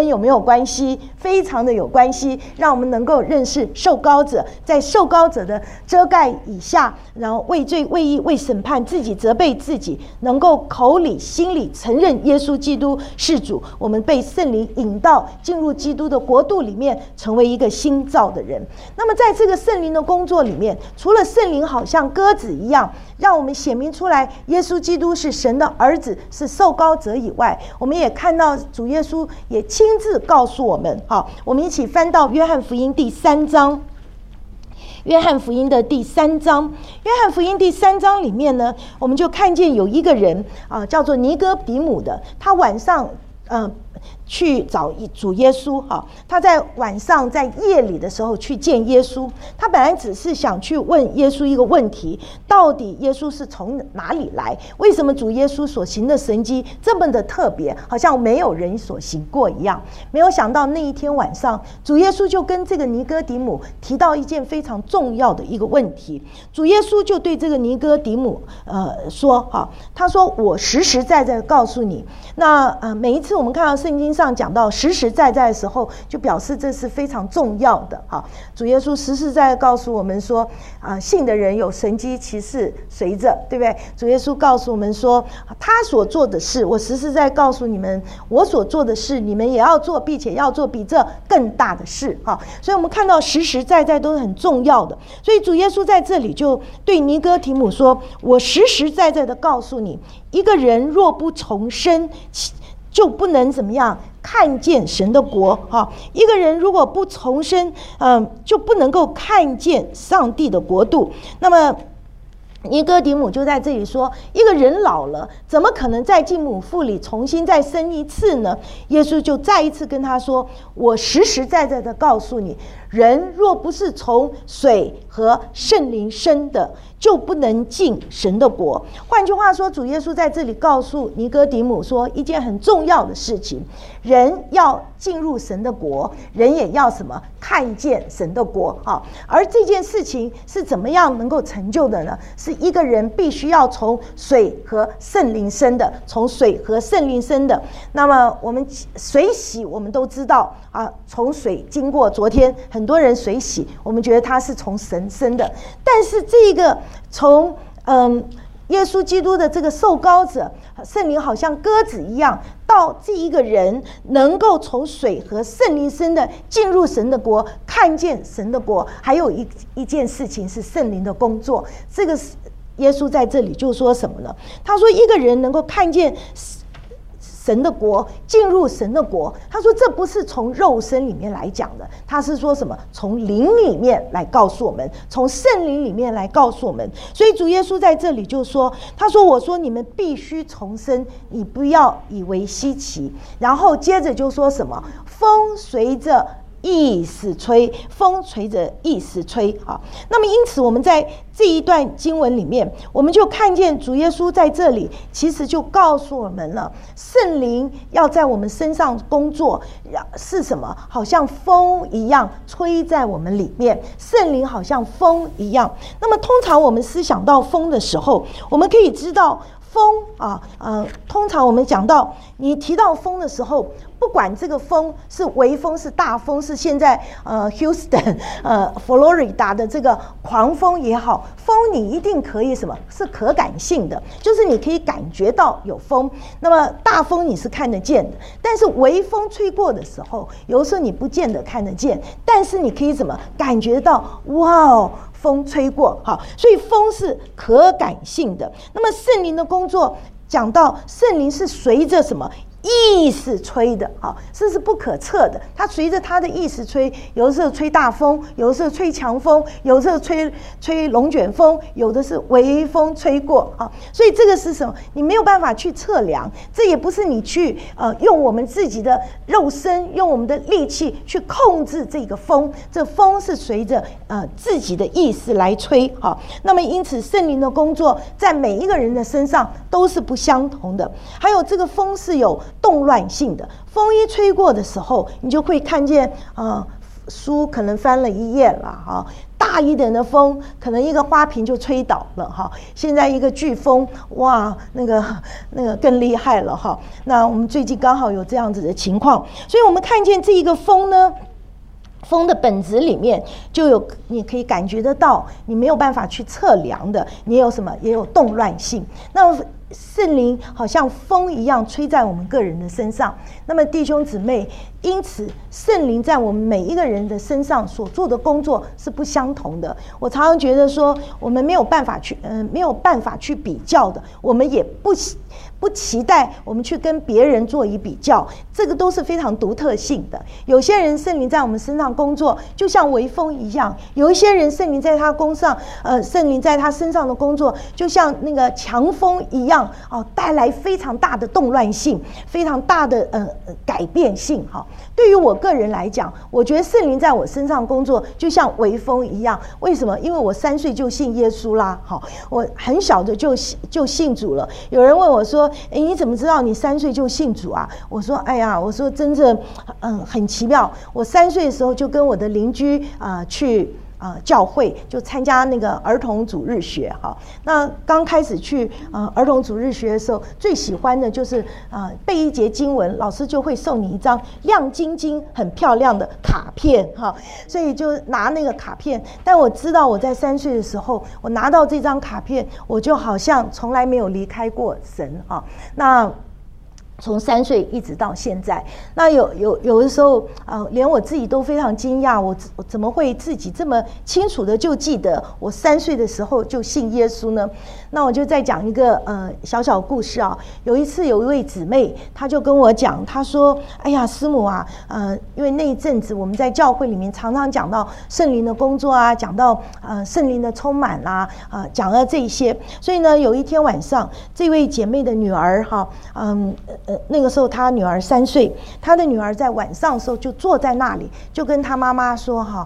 有没有关系？非常的有关系，让我们能够认识受膏者，在受膏者的遮盖以下，然后为罪、为义、为审判，自己责备自己，能够口里、心里承认耶稣基督是主。我们被圣灵引到进入基督的国度里面，成为一个新造的人。那么在这个圣灵的工作里面，除了圣灵好像鸽子一样让我们显明出来耶稣基督是神的儿子，是受膏者以外，我们也看到主耶稣也亲自告诉我们。好，我们一起翻到约翰福音第3章。约翰福音的第3章，约翰福音第3章里面呢，我们就看见有一个人叫做尼哥底母的，他晚上去找主耶稣。他在晚上在夜里的时候去见耶稣，他本来只是想去问耶稣一个问题，到底耶稣是从哪里来？为什么主耶稣所行的神迹这么的特别，好像没有人所行过一样？没有想到那一天晚上，主耶稣就跟这个尼哥底母提到一件非常重要的一个问题。主耶稣就对这个尼哥底母说，他说我实实在在告诉你。那每一次我们看到圣经上讲到实实在在的时候，就表示这是非常重要的。主耶稣实实在在告诉我们说，信的人有神迹奇事随着，对不对？主耶稣告诉我们说，他所做的事，我实实在在告诉你们，我所做的事，你们也要做，并且要做比这更大的事。所以我们看到实实在在都是很重要的。所以主耶稣在这里就对尼哥底母说，我实实在在的告诉你，一个人若不重生，就不能怎么样看见神的国。一个人如果不重生，就不能够看见上帝的国度。那么尼哥底母就在这里说，一个人老了，怎么可能再进母腹里重新再生一次呢？耶稣就再一次跟他说，我实实在在的告诉你，人若不是从水和圣灵生的，就不能进神的国。换句话说，主耶稣在这里告诉尼哥底母说一件很重要的事情，人要进入神的国，人也要什么？看见神的国。而这件事情是怎么样能够成就的呢？是一个人必须要从水和圣灵生的，从水和圣灵生的。那么我们水洗我们都知道从水经过，昨天很多人水洗，我们觉得它是从神生的，但是这个从耶稣基督的这个受膏者，圣灵好像鸽子一样，到这一个人能够从水和圣灵生的进入神的国，看见神的国。还有一件事情是圣灵的工作。这个耶稣在这里就说什么呢？他说一个人能够看见神的国，进入神的国，他说这不是从肉身里面来讲的，他是说什么？从灵里面来告诉我们，从圣灵里面来告诉我们。所以主耶稣在这里就说，他说我说你们必须重生，你不要以为稀奇。然后接着就说什么？风随着意思吹，风随着意思吹。那么因此我们在这一段经文里面，我们就看见主耶稣在这里其实就告诉我们了，圣灵要在我们身上工作是什么？好像风一样吹在我们里面，圣灵好像风一样。那么通常我们思想到风的时候，我们可以知道风通常我们讲到你提到风的时候，不管这个风是微风是大风，是现在Houston佛罗里达的这个狂风也好，风你一定可以什么？是可感性的，就是你可以感觉到有风。那么大风你是看得见的，但是微风吹过的时候，有时候你不见得看得见，但是你可以怎么感觉到？哇哦，风吹过。所以风是可感性的。那么圣灵的工作讲到圣灵是随着什么意识吹的，这是不可测的，它随着它的意识吹，有的时候吹大风，有的时候吹强风，有的时候吹龙卷风，有的是微风吹过。所以这个是什么？你没有办法去测量，这也不是你去用我们自己的肉身，用我们的力气去控制这个风，这风是随着自己的意识来吹。那么因此圣灵的工作在每一个人的身上都是不相同的。还有这个风是有动乱性的，风一吹过的时候，你就会看见书可能翻了一页了， 大一点的风，可能一个花瓶就吹倒了哈。现在一个飓风，哇，那个更厉害了哈。那我们最近刚好有这样子的情况，所以我们看见这一个风呢，风的本质里面就有，你可以感觉得到，你没有办法去测量的，你有什么？也有动乱性。那圣灵好像风一样吹在我们个人的身上。那么弟兄姊妹，因此圣灵在我们每一个人的身上所做的工作是不相同的。我常常觉得说，我们没有办法去比较的，我们也不期待我们去跟别人做一比较，这个都是非常独特性的。有些人圣灵在我们身上工作，就像微风一样；有一些人圣灵在他身上的工作，就像那个强风一样，带来非常大的动乱性，非常大的改变性哈。对于我个人来讲，我觉得圣灵在我身上工作就像微风一样。为什么？因为我3岁就信耶稣啦，好，我很小的就信主了。有人问我说：“你怎么知道你3岁就信主啊？”我说：“哎呀，我说真的，很奇妙。我3岁的时候就跟我的邻居去。”教会就参加那个儿童主日学哈。那刚开始去儿童主日学的时候，最喜欢的就是背一节经文，老师就会送你一张亮晶晶、很漂亮的卡片哈。所以就拿那个卡片。但我知道我在3岁的时候，我拿到这张卡片，我就好像从来没有离开过神啊。那从3岁一直到现在，那有的时候连我自己都非常惊讶，我怎么会自己这么清楚的就记得我3岁的时候就信耶稣呢？那我就再讲一个小小故事啊。有一次有一位姊妹，她就跟我讲，她说：“哎呀，师母啊，因为那一阵子我们在教会里面常常讲到圣灵的工作啊，讲到圣灵的充满啦，讲了这些，所以呢，有一天晚上，这位姐妹的女儿哈，那个时候她女儿3岁，她的女儿在晚上的时候就坐在那里，就跟她妈妈说哈，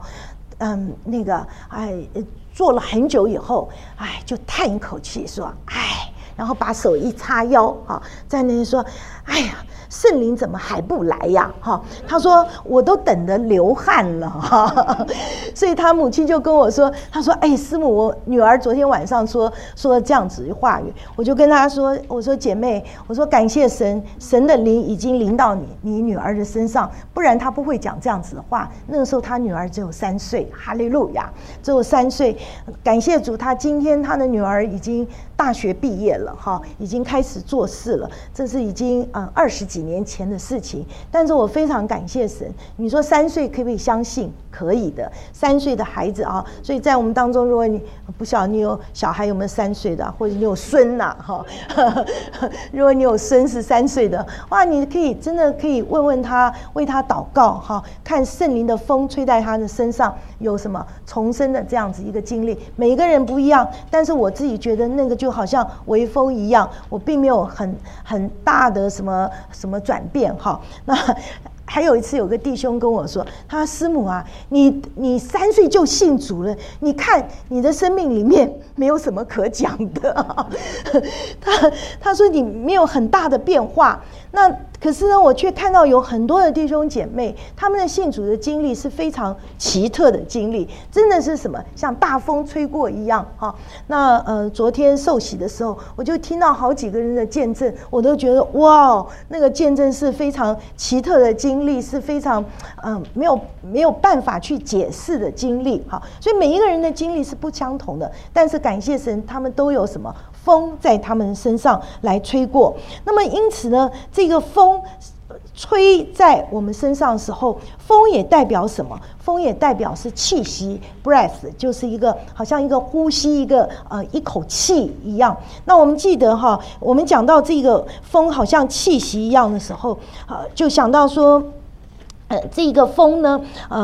坐了很久以后，就叹一口气说，然后把手一叉腰在那里说，哎呀，圣灵怎么还不来呀？他说我都等得流汗了所以他母亲就跟我说，他说师母，我女儿昨天晚上说这样子的话语，我就跟她说，我说姐妹，我说感谢神，神的灵已经临到你女儿的身上，不然她不会讲这样子的话。那个时候她女儿只有3岁，哈利路亚，只有3岁，感谢主，今天她的女儿已经大学毕业了已经开始做事了，这是已经20几年前的事情。但是我非常感谢神。你说3岁可不可以相信？可以的，3岁的孩子所以在我们当中，如果你不晓得你有小孩有没有3岁的，或者你有孙如果你有孙是3岁的，哇，你真的可以问问他，为他祷告看圣灵的风吹在他的身上有什么重生的这样子一个经历。每一个人不一样，但是我自己觉得那个就好像微风一样，我并没有很大的什么转变那还有一次，有个弟兄跟我说，他说师母啊，你3岁就信主了，你看你的生命里面没有什么可讲的他说你没有很大的变化。那可是呢，我却看到有很多的弟兄姐妹，他们的信主的经历是非常奇特的经历，真的是什么像大风吹过一样那昨天受洗的时候，我就听到好几个人的见证，我都觉得哇，那个见证是非常奇特的经历，是非常没有办法去解释的经历所以每一个人的经历是不相同的，但是感谢神，他们都有什么风在他们身上来吹过。那么因此呢，这个风吹在我们身上的时候，风也代表什么？风也代表是气息 breath， 就是一个好像一个呼吸，一口气一样。那我们记得我们讲到这个风好像气息一样的时候就想到说这个风呢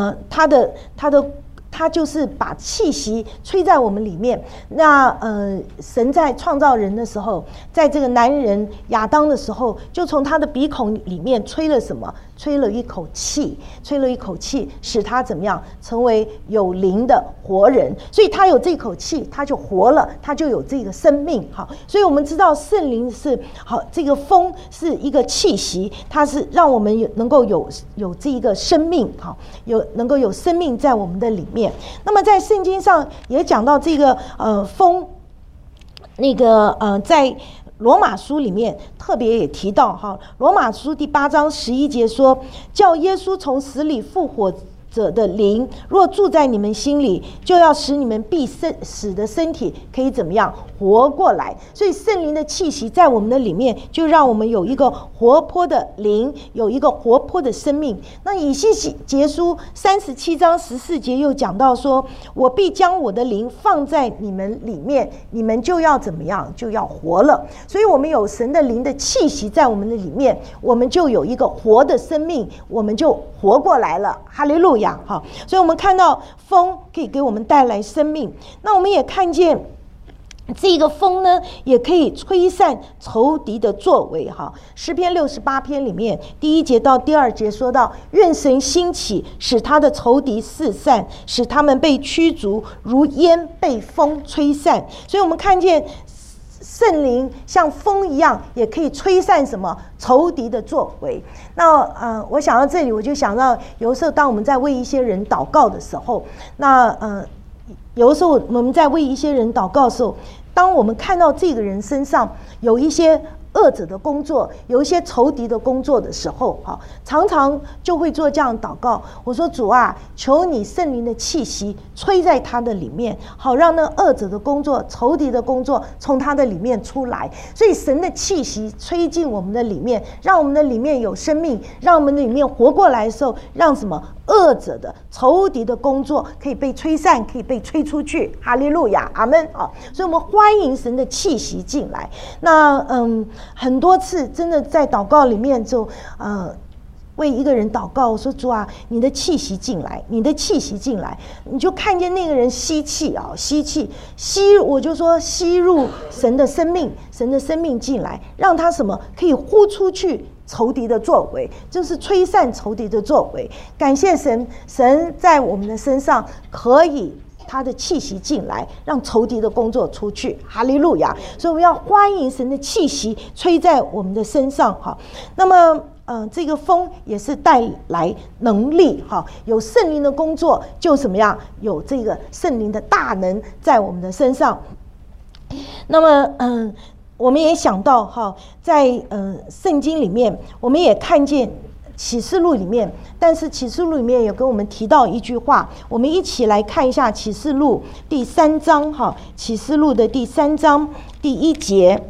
它就是把气息吹在我们里面。那神在创造人的时候，在这个男人亚当的时候，就从他的鼻孔里面吹了什么？ 吹了一口气，使他怎么样成为有灵的活人。所以他有这口气，他就活了，他就有这个生命。好，所以我们知道圣灵是好，这个风是一个气息，它是让我们能够有这一个生命，好，能够有生命在我们的里面。那么在圣经上也讲到这个风，那个在罗马书里面特别也提到哈，罗马书第8章11节说，叫耶稣从死里复活者的灵若住在你们心里，就要使你们必死的身体可以怎么样活过来。所以圣灵的气息在我们的里面，就让我们有一个活泼的灵，有一个活泼的生命。那以西结书37章14节又讲到说，我必将我的灵放在你们里面，你们就要怎么样，就要活了。所以我们有神的灵的气息在我们的里面，我们就有一个活的生命，我们就活过来了。哈利路亚。好，所以我们看到风可以给我们带来生命。那我们也看见这个风呢，也可以吹散仇敌的作为。哈，诗篇68篇里面第1节到第2节说到，愿神兴起，使他的仇敌四散，使他们被驱逐，如烟被风吹散。所以我们看见圣灵像风一样，也可以吹散什么仇敌的作为。那我想到这里，我就想到有时候当我们在为一些人祷告的时候，那有的时候我们在为一些人祷告的时候，当我们看到这个人身上有一些恶者的工作，有一些仇敌的工作的时候，常常就会做这样祷告。我说，主啊，求你圣灵的气息吹在他的里面，好让那恶者的工作、仇敌的工作从他的里面出来。所以神的气息吹进我们的里面，让我们的里面有生命，让我们的里面活过来的时候，让什么恶者的、仇敌的工作可以被吹散，可以被吹出去。哈利路亚，阿们。所以我们欢迎神的气息进来。那很多次真的在祷告里面就为一个人祷告，我说，主啊，你的气息进来，你的气息进来，你就看见那个人吸气啊，我就说吸入神的生命，神的生命进来，让他什么可以呼出去仇敌的作为，就是吹散仇敌的作为。感谢神，神在我们的身上可以他的气息进来，让仇敌的工作出去。哈利路亚！所以我们要欢迎神的气息吹在我们的身上。哈，那么这个风也是带来能力。哈，有圣灵的工作，就怎么样？有这个圣灵的大能在我们的身上。那么我们也想到哈，在圣经里面，我们也看见启示录里面，但是启示录里面有跟我们提到一句话，我们一起来看一下启示录第3章。哈，启示录的第3章第1节，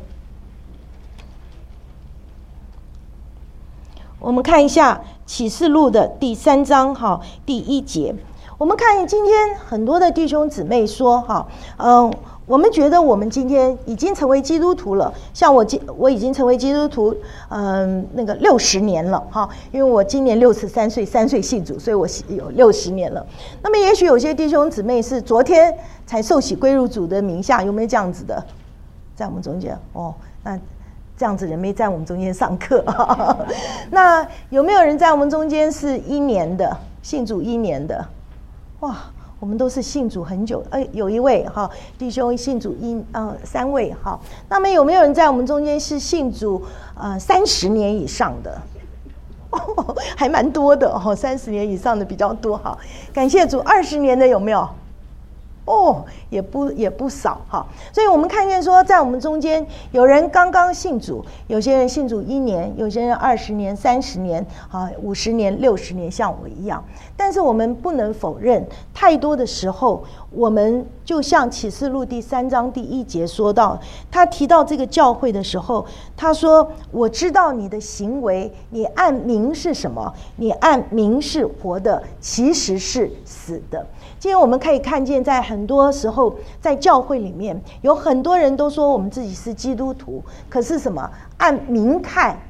我们看一下启示录的第3章哈第1节。我们看今天很多的弟兄姊妹说哈，我们觉得我们今天已经成为基督徒了，像我已经成为基督徒那个60年了哈，因为我今年63岁，3岁信主，所以我有60年了。那么也许有些弟兄姊妹是昨天才受洗归入主的名下，有没有这样子的在我们中间？那这样子人没在我们中间上课那有没有人在我们中间是1年的，信主1年的？哇，我们都是信主很久，有一位哈弟兄信主3位哈。那么有没有人在我们中间是信主30年以上的？还蛮多的哈，30年以上的比较多哈。感谢主，20年的有没有？也不少哈。所以我们看见说，在我们中间有人刚刚信主，有些人信主1年，有些人20年、30年50年、60年，像我一样。但是我们不能否认，太多的时候，我们就像启示录第3章第1节说到，他提到这个教会的时候，他说：“我知道你的行为，你按名是什么？你按名是活的，其实是死的。”今天我们可以看见，在很多时候，在教会里面，有很多人都说我们自己是基督徒，可是什么？按名看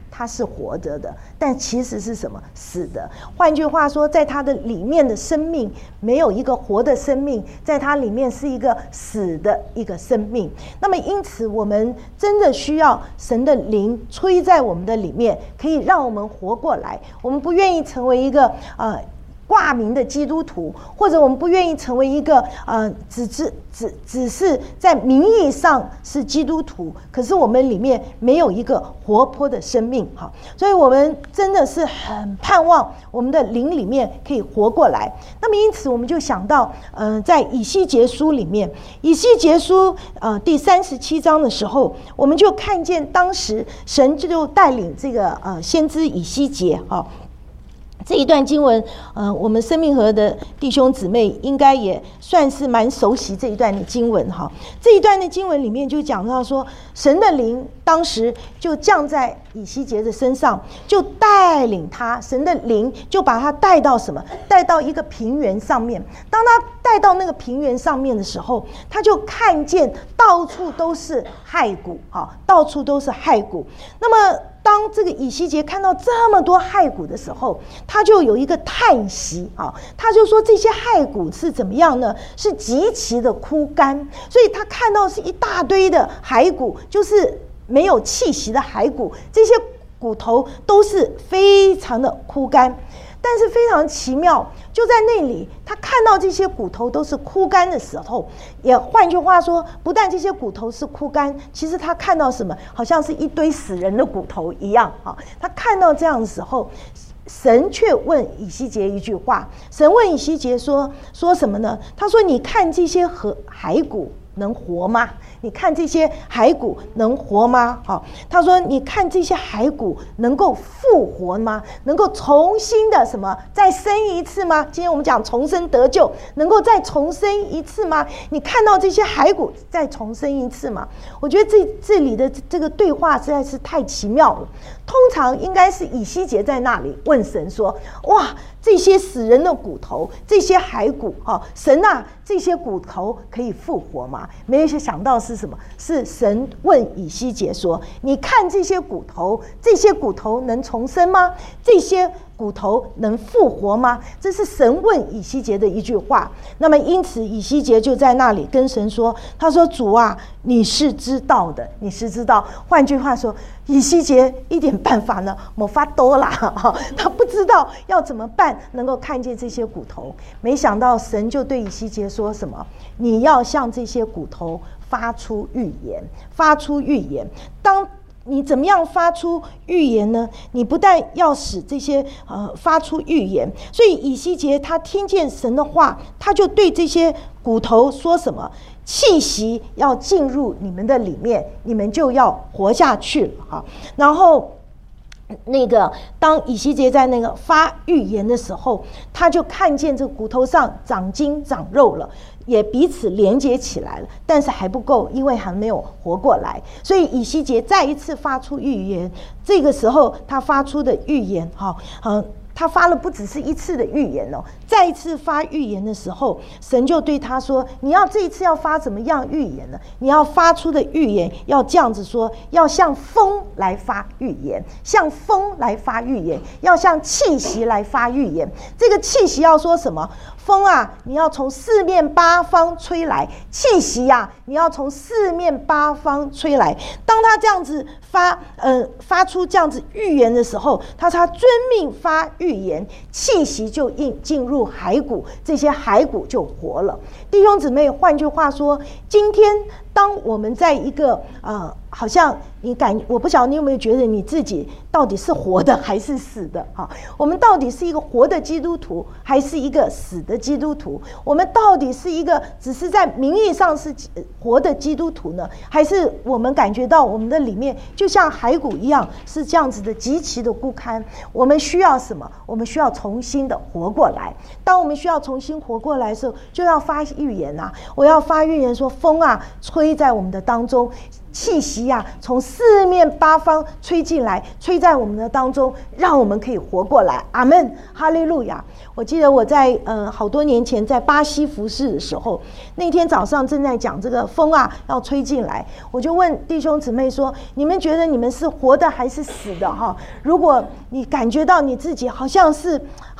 他是活着的，但其实是什么？死的。换句话说，在他的里面的生命没有一个活的生命，在他里面是一个死的一个生命。那么因此我们真的需要神的灵吹在我们的里面，可以让我们活过来。我们不愿意成为一个挂名的基督徒，或者我们不愿意成为一个只是在名义上是基督徒，可是我们里面没有一个活泼的生命。好，所以我们真的是很盼望我们的灵里面可以活过来。那么因此我们就想到在以西结书里面，以西结书第37章的时候，我们就看见当时神就带领这个先知以西结这一段经文，我们生命河的弟兄姊妹应该也算是蛮熟悉这一段的经文哈。这一段的经文里面就讲到说，神的灵当时就降在以西结的身上，就带领他，神的灵就把他带到什么？带到一个平原上面。当他带到那个平原上面的时候，他就看见到处都是骸骨，到处都是骸骨。那么当这个以西结看到这么多骸骨的时候，他就有一个叹息他就说这些骸骨是怎么样呢？是极其的枯干。所以他看到是一大堆的骸骨，就是没有气息的骸骨，这些骨头都是非常的枯干。但是非常奇妙，就在那里他看到这些骨头都是枯干的时候，也换句话说，不但这些骨头是枯干，其实他看到什么？好像是一堆死人的骨头一样他看到这样的时候，神却问以西结一句话。神问以西结说什么呢？他说，你看这些骸骨能活吗？你看这些骸骨能活吗？他说，你看这些骸骨能够复活吗？能够重新的什么再生一次吗？今天我们讲重生得救，能够再重生一次吗？你看到这些骸骨再重生一次吗？我觉得这里的这个对话实在是太奇妙了。通常应该是以西结在那里问神说，哇，这些死人的骨头，这些骸骨神啊，这些骨头可以复活吗？没有想到是什么？是神问以西结说，你看这些骨头，这些骨头能重生吗？这些骨头能复活吗？这是神问以西结的一句话。那么因此以西结就在那里跟神说，他说，主啊，你是知道的，你是知道。换句话说，以西结一点办法呢没法多啦他不知道要怎么办能够看见这些骨头。没想到神就对以西结说什么？你要向这些骨头发出预言，发出预言。当你怎么样发出预言呢？你不但要使这些发出预言，所以以西结他听见神的话，他就对这些骨头说什么？气息要进入你们的里面，你们就要活下去了然后那个当以西结在那个发预言的时候，他就看见这骨头上长筋长肉了，也彼此连接起来了，但是还不够，因为还没有活过来。所以以西结再一次发出预言。这个时候他发出的预言他发了不只是一次的预言再一次发预言的时候，神就对他说，你要这一次要发怎么样预言呢？你要发出的预言要这样子说，要像风来发预言，像风来发预言，要像气息来发预言。这个气息要说什么？风啊，你要从四面八方吹来；气息啊，你要从四面八方吹来。当他这样子发出这样子预言的时候，他遵命发预言，气息就进入骸骨，这些骸骨就活了。弟兄姊妹，换句话说，今天当我们在一个好像我不晓得你有没有觉得你自己到底是活的还是死的我们到底是一个活的基督徒还是一个死的基督徒？我们到底是一个只是在名义上是活的基督徒呢，还是我们感觉到我们的里面就像骸骨一样是这样子的极其的不堪？我们需要什么？我们需要重新的活过来。当我们需要重新活过来的时候，就要发预言我要发预言说，风啊，吹吹在我们的当中，气息呀，从四面八方吹进来，吹在我们的当中，让我们可以活过来。阿们，哈利路亚。我记得我在好多年前在巴西服侍的时候，那天早上正在讲这个风啊要吹进来，我就问弟兄姊妹说：你们觉得你们是活的还是死的？哈，如果你感觉到你自己好像是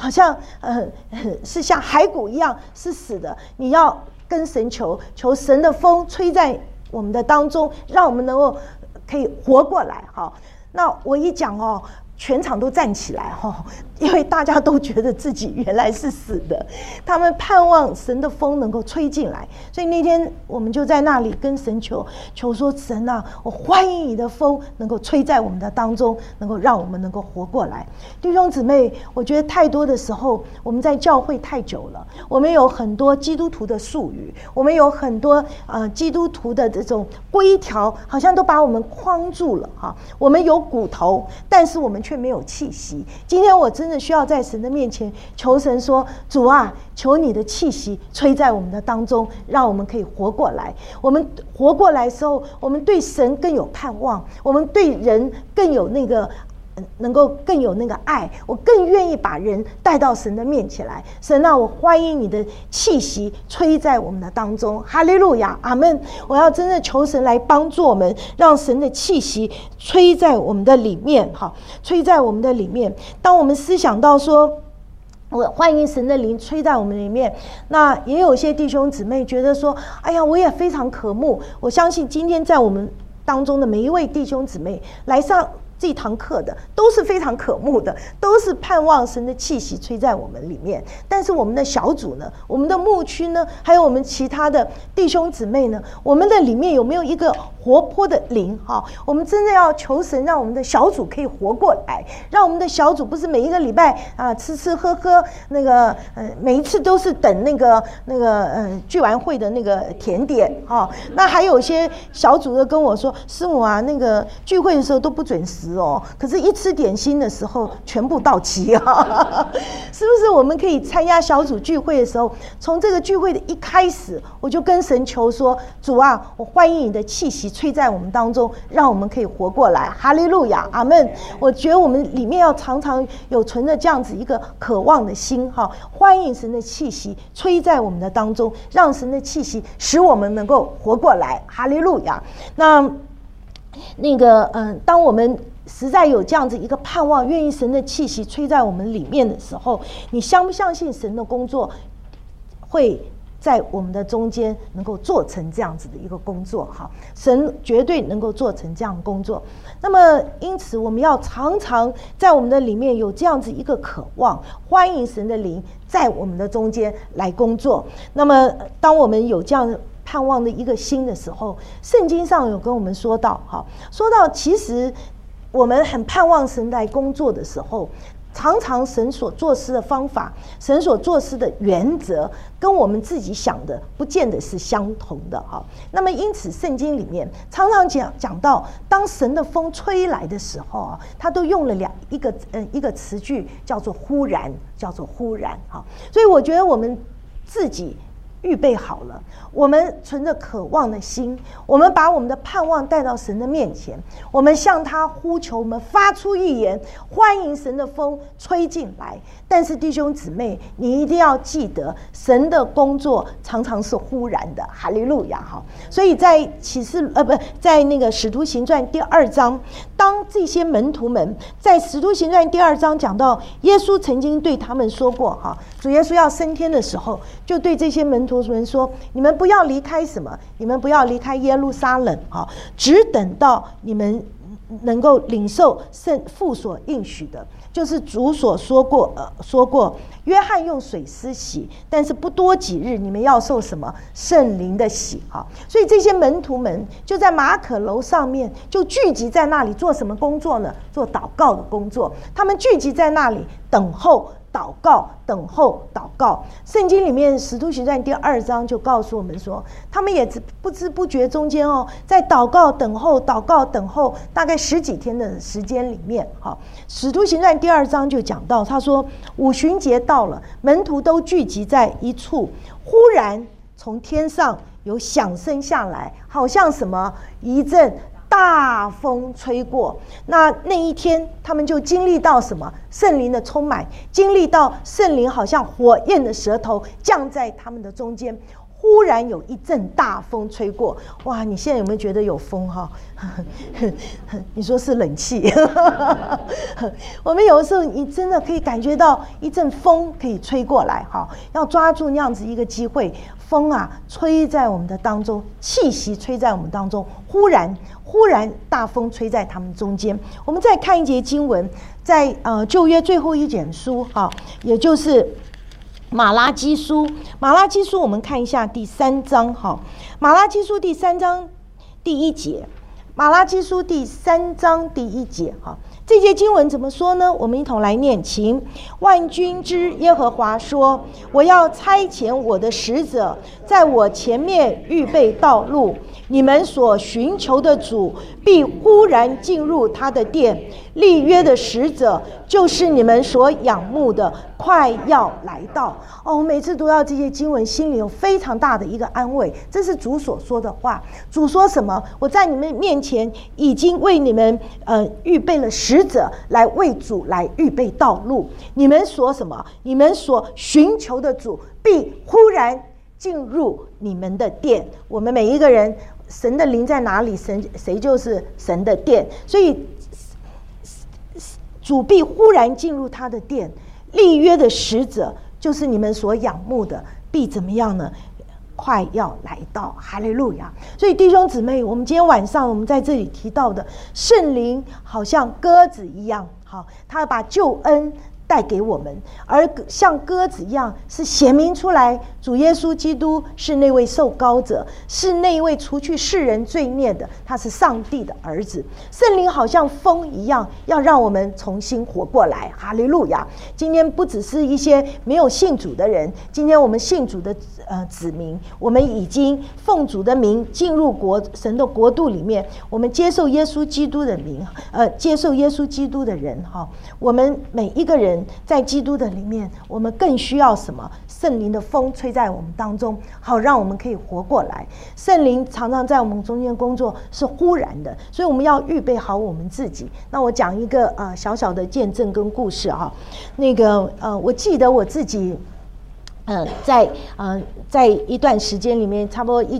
像骸骨一样是死的，你要跟神求神的风吹在我们的当中，让我们能够可以活过来。好，那我一讲哦，全场都站起来哈，因为大家都觉得自己原来是死的，他们盼望神的风能够吹进来。所以那天我们就在那里跟神求说：神啊，我欢迎你的风能够吹在我们的当中，能够让我们能够活过来。弟兄姊妹，我觉得太多的时候我们在教会太久了，我们有很多基督徒的术语，我们有很多基督徒的这种规条，好像都把我们框住了哈。我们有骨头，但是我们却没有气息。今天我真的需要在神的面前求神说：主啊，求你的气息吹在我们的当中，让我们可以活过来。我们活过来的时候，我们对神更有盼望，我们对人更有那个能够更有那个爱，我更愿意把人带到神的面前来。神啊，我欢迎你的气息吹在我们的当中。哈利路亚，阿们。我要真的求神来帮助我们，让神的气息吹在我们的里面，好，吹在我们的里面。当我们思想到说我欢迎神的灵吹在我们里面，那也有些弟兄姊妹觉得说：哎呀，我也非常渴慕。我相信今天在我们当中的每一位弟兄姊妹来上这堂课的都是非常渴慕的，都是盼望神的气息吹在我们里面。但是我们的小组呢，我们的牧区呢，还有我们其他的弟兄姊妹呢，我们的里面有没有一个活泼的灵？我们真的要求神让我们的小组可以活过来，让我们的小组不是每一个礼拜吃吃喝喝，那个每一次都是等那个聚完会的那个甜点那还有些小组的跟我说：师母啊，那个聚会的时候都不准时可是一吃点心的时候全部到齐是不是我们可以参加小组聚会的时候，从这个聚会的一开始，我就跟神求说：主啊，我欢迎你的气息吹在我们当中，让我们可以活过来。哈利路亚，阿们。我觉得我们里面要常常有存着这样子一个渴望的心欢迎神的气息吹在我们的当中，让神的气息使我们能够活过来。哈利路亚。那个当我们实在有这样子一个盼望，愿意神的气息吹在我们里面的时候，你相不相信神的工作会在我们的中间能够做成这样子的一个工作？神绝对能够做成这样的工作。那么因此我们要常常在我们的里面有这样子一个渴望，欢迎神的灵在我们的中间来工作。那么当我们有这样盼望的一个心的时候，圣经上有跟我们说到其实我们很盼望神来工作的时候，常常神所做事的方法，神所做事的原则跟我们自己想的不见得是相同的那么因此圣经里面常常讲到，当神的风吹来的时候他都用了一个词句叫做忽然，所以我觉得我们自己预备好了，我们存着渴望的心，我们把我们的盼望带到神的面前，我们向他呼求，我们发出预言，欢迎神的风吹进来。但是弟兄姊妹，你一定要记得，神的工作常常是忽然的。哈利路亚。所以在在那个使徒行传第2章，当这些门徒们在使徒行传第2章讲到耶稣曾经对他们说过主耶稣要升天的时候，就对这些门徒们说：你们不要离开什么？你们不要离开耶路撒冷只等到你们能够领受父所应许的，就是主所说过约翰用水施洗，但是不多几日你们要受什么？圣灵的洗所以这些门徒们就在马可楼上面就聚集在那里做什么工作呢？做祷告的工作。他们聚集在那里等候祷告，等候祷告。圣经里面使徒行传第2章就告诉我们说，他们也不知不觉中间在祷告等候大概10几天的时间里面使徒行传第2章就讲到，他说五旬节到了，门徒都聚集在一处，忽然从天上有响声下来，好像什么一阵大风吹过。那一天他们就经历到什么？圣灵的充满，经历到圣灵好像火焰的舌头降在他们的中间。忽然有一阵大风吹过，哇！你现在有没有觉得有风哈？你说是冷气？我们有的时候你真的可以感觉到一阵风可以吹过来哈，要抓住那样子一个机会，风啊吹在我们的当中，气息吹在我们当中，忽然大风吹在他们中间。我们再看一节经文，在旧约最后一卷书哈，也就是马拉基书。马拉基书我们看一下第3章哈，马拉基书第3章第1节，马拉基书第3章第1节哈。这节经文怎么说呢？我们一同来念，请。万军之耶和华说：我要差遣我的使者在我前面预备道路，你们所寻求的主必忽然进入他的殿，立约的使者就是你们所仰慕的，快要来到。我每次读到这些经文，心里有非常大的一个安慰，这是主所说的话。主说什么？我在你们面前已经为你们预备了使者来为主来预备道路。你们所什么？你们所寻求的主必忽然进入你们的殿。我们每一个人，神的灵在哪里，谁就是神的殿。所以主必忽然进入他的殿，立约的使者就是你们所仰慕的，必怎么样呢？快要来到。哈利路亚！所以弟兄姊妹，我们今天晚上我们在这里提到的圣灵好像鸽子一样，好，他把救恩带给我们，而像鸽子一样是显明出来主耶稣基督是那位受膏者，是那位除去世人罪孽的，他是上帝的儿子。圣灵好像风一样，要让我们重新活过来。哈利路亚！今天不只是一些没有信主的人，今天我们信主的子民，我们已经奉主的名进入神的国度里面，我们接受耶稣基督的名，接受耶稣基督的人哈，我们每一个人在基督的里面，我们更需要什么？圣灵的风吹在我们当中，好让我们可以活过来。圣灵常常在我们中间工作，是忽然的，所以我们要预备好我们自己。那我讲一个小小的见证跟故事哈。我记得我自己在一段时间里面，差不多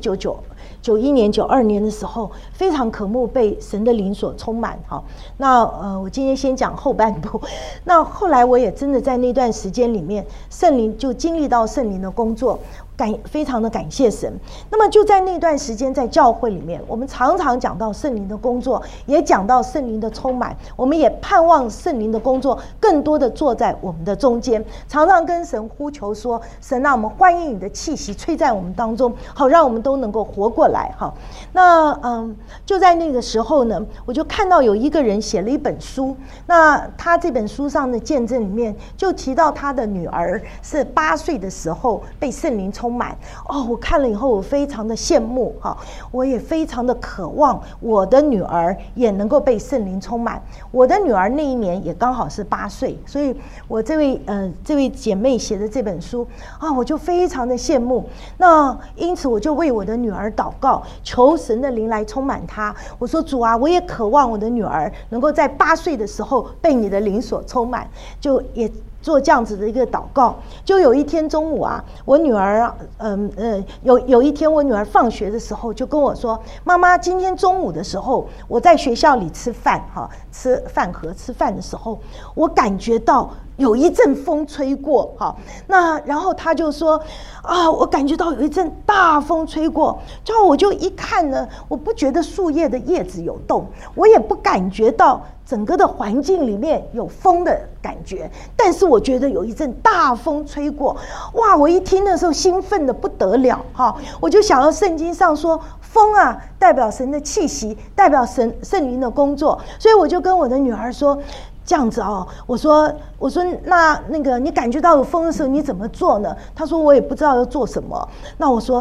1991年、92年的时候，非常渴慕被神的灵所充满。好，那我今天先讲后半部。那后来我也真的在那段时间里面，圣灵就经历到圣灵的工作。非常的感谢神。那么就在那段时间，在教会里面，我们常常讲到圣灵的工作，也讲到圣灵的充满，我们也盼望圣灵的工作更多的坐在我们的中间，常常跟神呼求说：神啊，我们欢迎你的气息吹在我们当中，好让我们都能够活过来。哈，那就在那个时候呢，我就看到有一个人写了一本书，那他这本书上的见证里面就提到他的女儿是8岁的时候被圣灵充满。我看了以后我非常的羡慕，我也非常的渴望我的女儿也能够被圣灵充满。我的女儿那一年也刚好是8岁，所以我这位姐妹写的这本书我就非常的羡慕。那因此我就为我的女儿祷告，求神的灵来充满她。我说主啊，我也渴望我的女儿能够在8岁的时候被你的灵所充满，就也做这样子的一个祷告。就有一天中午我女儿有一天我女儿放学的时候就跟我说：妈妈，今天中午的时候我在学校里吃饭吃饭盒吃饭的时候，我感觉到有一阵风吹过那然后她就说我感觉到有一阵大风吹过。之后我就一看呢，我不觉得树叶的叶子有动，我也不感觉到整个的环境里面有风的感觉，但是我觉得有一阵大风吹过。哇，我一听的时候兴奋的不得了我就想到圣经上说，风代表神的气息，代表圣灵的工作。所以我就跟我的女儿说，这样子我说那个你感觉到有风的时候你怎么做呢？她说我也不知道要做什么。那我说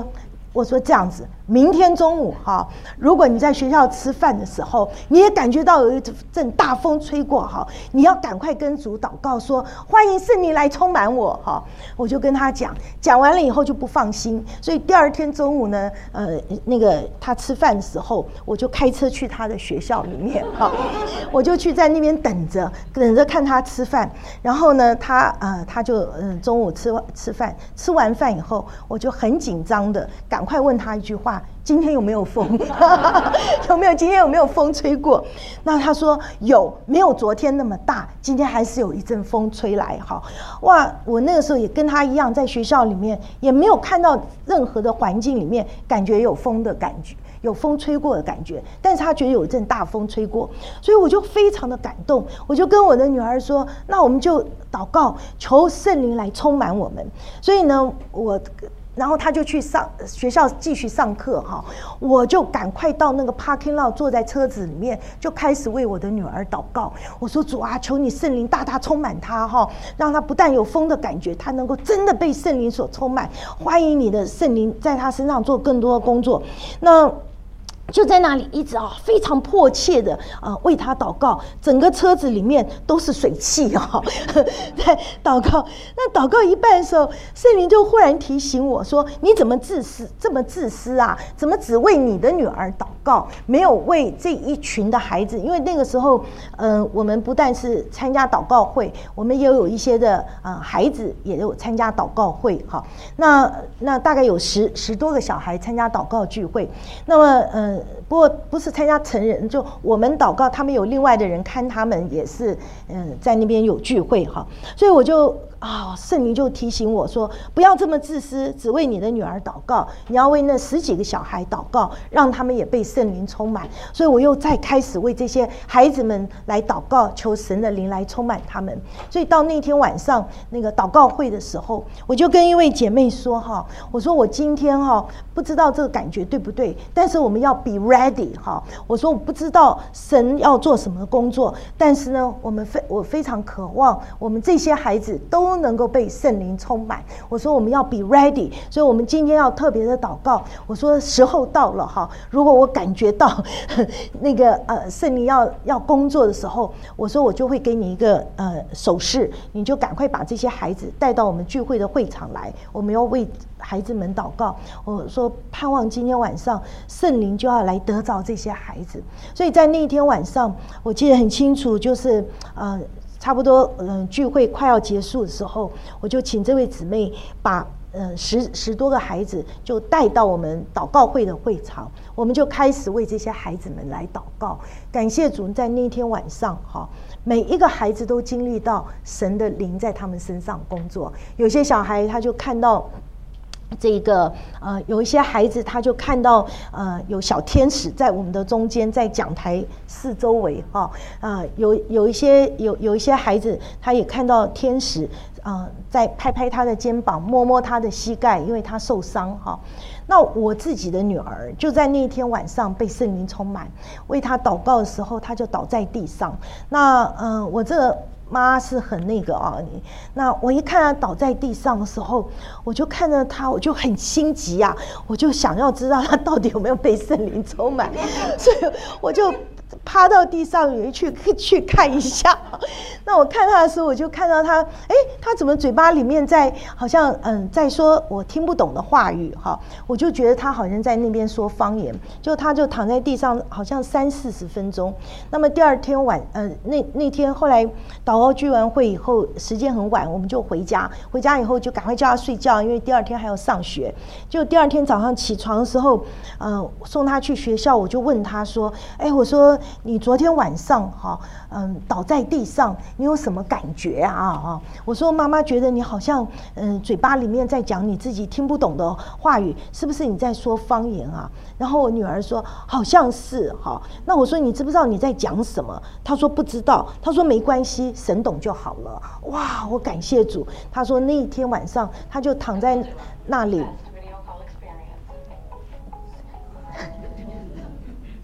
我说这样子，明天中午哈，如果你在学校吃饭的时候，你也感觉到有一阵大风吹过哈，你要赶快跟主祷告说，欢迎圣灵来充满我哈。我就跟他讲完了以后就不放心，所以第二天中午呢，那个他吃饭的时候，我就开车去他的学校里面哈，我就去在那边等着看他吃饭，然后呢，他就中午吃饭，吃完饭以后，我就很紧张的赶快问他一句话：今天有没有风？今天有没有风吹过？那他说有，没有昨天那么大，今天还是有一阵风吹来哈。哇，我那个时候也跟他一样，在学校里面也没有看到任何的环境里面感觉有风的感觉，有风吹过的感觉，但是他觉得有一阵大风吹过，所以我就非常的感动，我就跟我的女儿说，那我们就祷告，求圣灵来充满我们。所以呢，然后他就去学校继续上课哈，我就赶快到那个 parking lot， 坐在车子里面，就开始为我的女儿祷告。我说主啊，求你圣灵大大充满她哈，让她不但有风的感觉，她能够真的被圣灵所充满。欢迎你的圣灵在她身上做更多的工作。那就在那里一直非常迫切的为他祷告，整个车子里面都是水汽在祷告。那祷告一半的时候，圣灵就忽然提醒我说：“你怎么这么自私啊？怎么只为你的女儿祷告，没有为这一群的孩子？因为那个时候，我们不但是参加祷告会，我们也有一些的孩子也有参加祷告会哈。那大概有十多个小孩参加祷告聚会。那么不过不是参加成人，就我们祷告，他们有另外的人看他们，也是在那边有聚会哈。所以我就圣灵就提醒我说，不要这么自私，只为你的女儿祷告，你要为那10几个小孩祷告，让他们也被圣灵充满。所以我又再开始为这些孩子们来祷告，求神的灵来充满他们。所以到那天晚上那个祷告会的时候，我就跟一位姐妹说我说我今天不知道这个感觉对不对，但是我们要 be ready 我说我不知道神要做什么工作，但是呢，我非常渴望我们这些孩子都能够被圣灵充满。我说我们要 be ready， 所以我们今天要特别的祷告。我说时候到了如果我感觉到那个圣灵要工作的时候，我说我就会给你一个手势，你就赶快把这些孩子带到我们聚会的会场来，我们要为孩子们祷告。我说盼望今天晚上圣灵就要来得着这些孩子。所以在那一天晚上，我记得很清楚，就是差不多聚会快要结束的时候，我就请这位姊妹把十多个孩子就带到我们祷告会的会场，我们就开始为这些孩子们来祷告。感谢主，在那天晚上每一个孩子都经历到神的灵在他们身上工作。有些小孩他就看到这个有一些孩子他就看到有小天使在我们的中间，在讲台四周围有一些孩子他也看到天使在拍拍他的肩膀，摸摸他的膝盖，因为他受伤那我自己的女儿就在那一天晚上被圣灵充满，为她祷告的时候，她就倒在地上。那我这个妈是很那个那我一看她倒在地上的时候，我就看着她，我就很心急我就想要知道她到底有没有被圣灵充满，所以我就趴到地上去看一下。那我看他的时候，我就看到他，他怎么嘴巴里面好像在说我听不懂的话语我就觉得他好像在那边说方言，他就躺在地上好像30-40分钟。那么第二天那天后来祷告聚完会以后，时间很晚，我们就回家以后就赶快叫他睡觉，因为第二天还要上学。就第二天早上起床的时候送他去学校，我就问他说，我说你昨天晚上倒在地上，你有什么感觉我说妈妈觉得你好像嘴巴里面在讲你自己听不懂的话语，是不是你在说方言然后我女儿说好像是那我说你知不知道你在讲什么？她说不知道。她说没关系，神懂就好了。哇，我感谢主。她说那一天晚上她就躺在那里，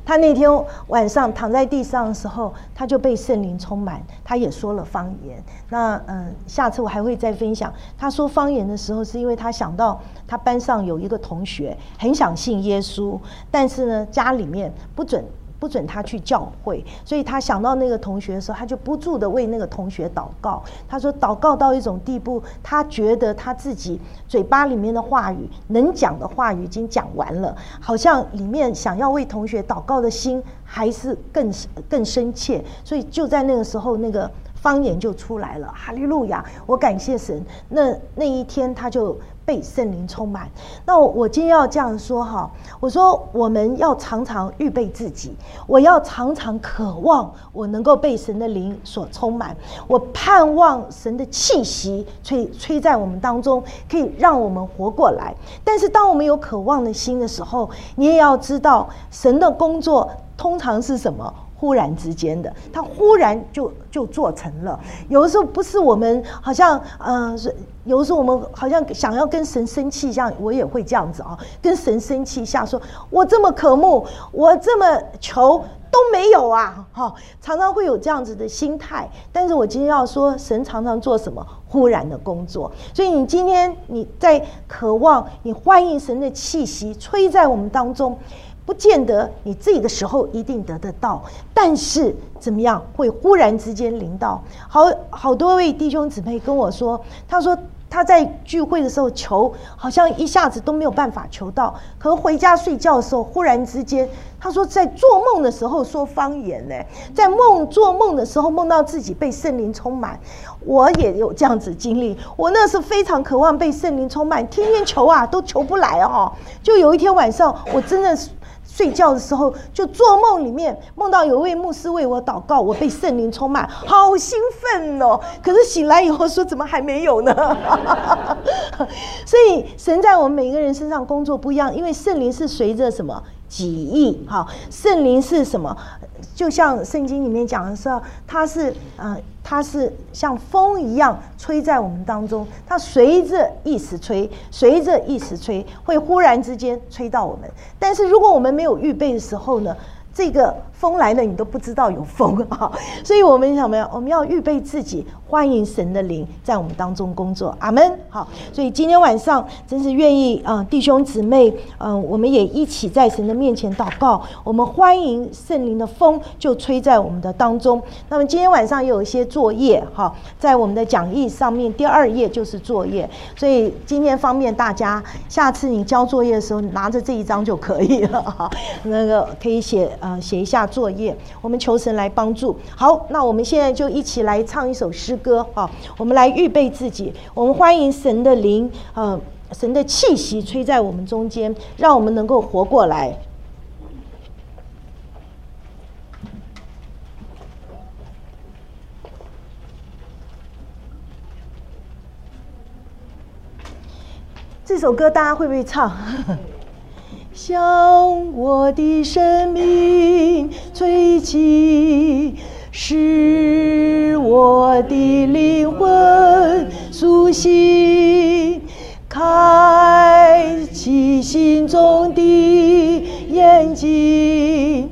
他那天晚上躺在地上的时候，他就被圣灵充满，他也说了方言。那下次我还会再分享。他说方言的时候，是因为他想到他班上有一个同学很想信耶稣，但是呢，家里面不准他去教会，所以他想到那个同学的时候，他就不住的为那个同学祷告。他说祷告到一种地步，他觉得他自己嘴巴里面的话语，能讲的话语已经讲完了，好像里面想要为同学祷告的心还是更深切，所以就在那个时候，那个方言就出来了。哈利路亚！我感谢神。那一天他就被圣灵充满。那我今天要这样说哈，我说我们要常常预备自己，我要常常渴望我能够被神的灵所充满，我盼望神的气息吹在我们当中，可以让我们活过来。但是当我们有渴望的心的时候，你也要知道神的工作通常是什么？忽然之间的，他忽然就做成了。有的时候不是我们好像有的时候我们好像想要跟神生气，像我也会这样子啊，跟神生气一下，说我这么渴慕，我这么求都没有啊，常常会有这样子的心态。但是我今天要说，神常常做什么？忽然的工作。所以你今天你在渴望，你欢迎神的气息吹在我们当中。不见得你这个时候一定得到，但是怎么样会忽然之间临到。好多位弟兄姊妹跟我说，他说他在聚会的时候求，好像一下子都没有办法求到，可回家睡觉的时候，忽然之间，他说在做梦的时候说方言呢，在做梦的时候梦到自己被圣灵充满。我也有这样子经历，我那是非常渴望被圣灵充满，天天求啊都求不来哦。就有一天晚上，我真的是睡觉的时候，就做梦里面梦到有位牧师为我祷告，我被圣灵充满，好兴奋哦！可是醒来以后说，怎么还没有呢？所以神在我们每个人身上工作不一样，因为圣灵是随着什么己意。圣灵是什么？就像圣经里面讲的时候，它是像风一样吹在我们当中，它随着意识吹，会忽然之间吹到我们。但是如果我们没有预备的时候呢，这个风来了你都不知道有风啊。所以我们想我们要预备自己，欢迎神的灵在我们当中工作。阿们。好，所以今天晚上真是愿意弟兄姊妹我们也一起在神的面前祷告，我们欢迎圣灵的风就吹在我们的当中。那么今天晚上也有一些作业在我们的讲义上面，第2页就是作业，所以今天方便大家，下次你交作业的时候拿着这一张就可以了。那个可以写一下作业，我们求神来帮助。好，那我们现在就一起来唱一首诗歌我们来预备自己，我们欢迎神的灵神的气息吹在我们中间，让我们能够活过来。这首歌大家会不会唱？向我的生命吹气，使我的灵魂苏醒，开启心中的眼睛，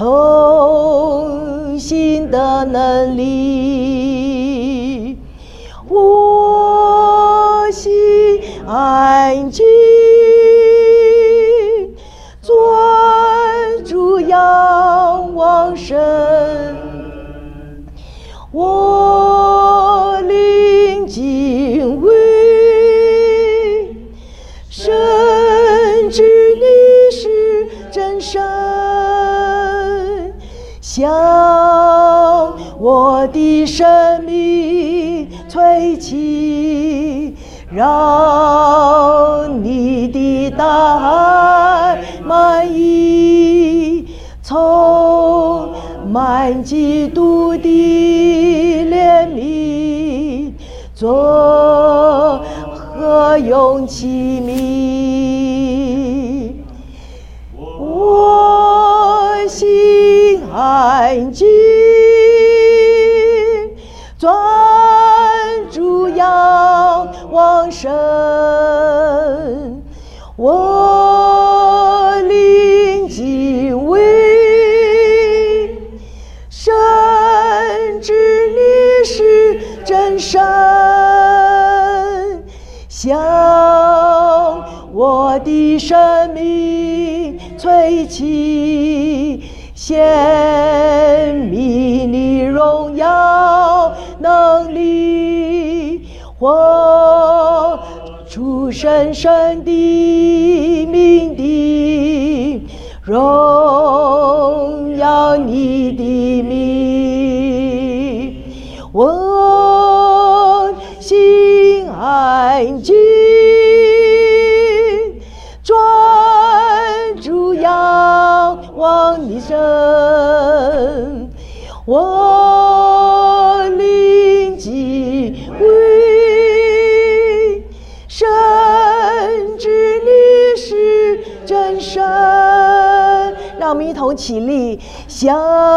重新的能力。我心安静，专注仰望神，我灵敬畏，深知你是真神，向我的生命吹气，让你的大爱满溢，充满基督的怜悯，做何用器皿。我心安静，专注仰望神，我灵敬畏， 真神向我的生命吹气，显明你荣耀能力，活出深深的命定，荣耀你的名。我心安静，专注仰望你神，我灵机为深知你是真神。让我们一同起立，向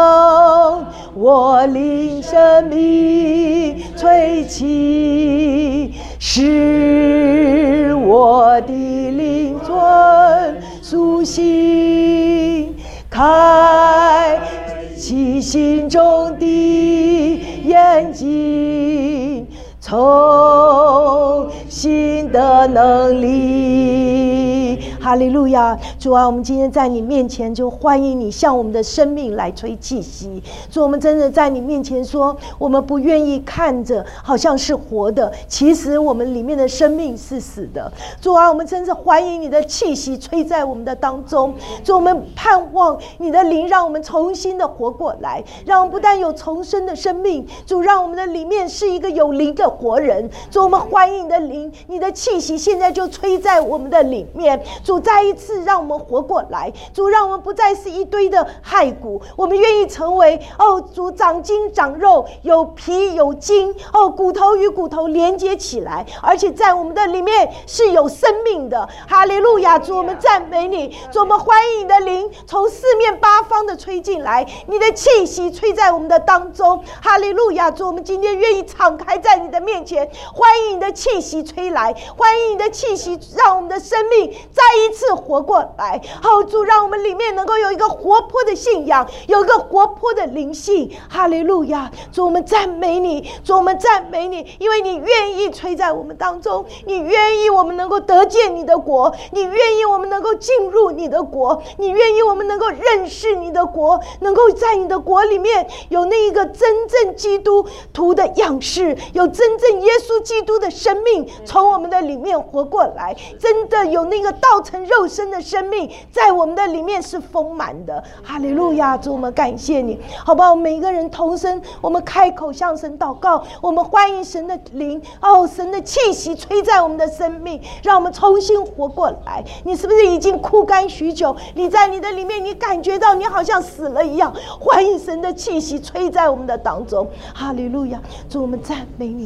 我灵生命吹气，使我的灵魂苏醒，开启心中的眼睛，重新的能力。哈利路亚！主啊，我们今天在你面前就欢迎你向我们的生命来吹气息。主，我们真的在你面前说，我们不愿意看着好像是活的，其实我们里面的生命是死的。主啊，我们真是欢迎你的气息吹在我们的当中。主，我们盼望你的灵让我们重新的活过来，让我们不但有重生的生命，主，让我们的里面是一个有灵的活人。主，我们欢迎你的灵，你的气息现在就吹在我们的里面。主，再一次让我们活过来。主，让我们不再是一堆的骸骨，我们愿意成为主长筋长肉，有皮有筋，骨头与骨头连接起来，而且在我们的里面是有生命的。哈利路亚！主，我们赞美你。主，我们欢迎你的灵从四面八方的吹进来，你的气息吹在我们的当中。哈利路亚！主，我们今天愿意敞开在你的面前，欢迎你的气息吹来，欢迎你的气息让我们的生命再一次活过来。主，让我们里面能够有一个活泼的信仰，有一个活泼的灵性。哈利路亚！主，我们赞美你。主，我们赞美你，因为你愿意吹在我们当中，你愿意我们能够得见你的国，你愿意我们能够进入你的国，你愿意我们能够认识你的国，能够在你的国里面有那一个真正基督徒的样式，有真正耶稣基督的生命从我们的里面活过来，真的有那个道成肉身的生命在我们的里面是丰满的。哈利路亚！主，我们感谢你，好不好？每一个人同声，我们开口向神祷告，我们欢迎神的灵，神的气息吹在我们的生命，让我们重新活过来。你是不是已经枯干许久？你在你的里面，你感觉到你好像死了一样，欢迎神的气息吹在我们的当中。哈利路亚！主，我们赞美你。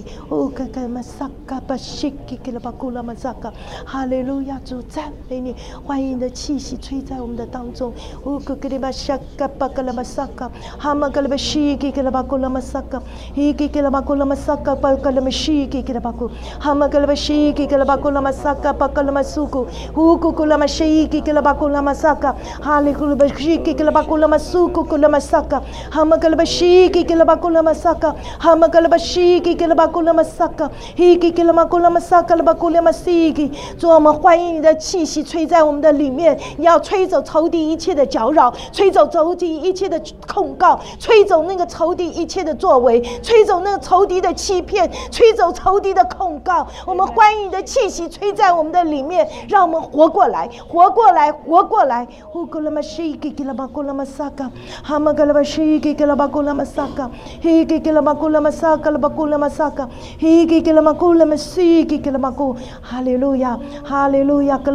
哈利路亚！主，赞美你，欢迎你的气息吹在我们的当中。主，我们欢迎你的气息吹在我们的里面，你要吹走仇敌一切的搅扰，吹走仇敌一切的控告，吹走那个仇敌一切的作为，吹走那个仇敌的欺骗，吹走仇敌的控告。我们欢迎你的气息吹在我们的里面，让我们活过来，活过来，活过来。哈利路亚，哈利路亚，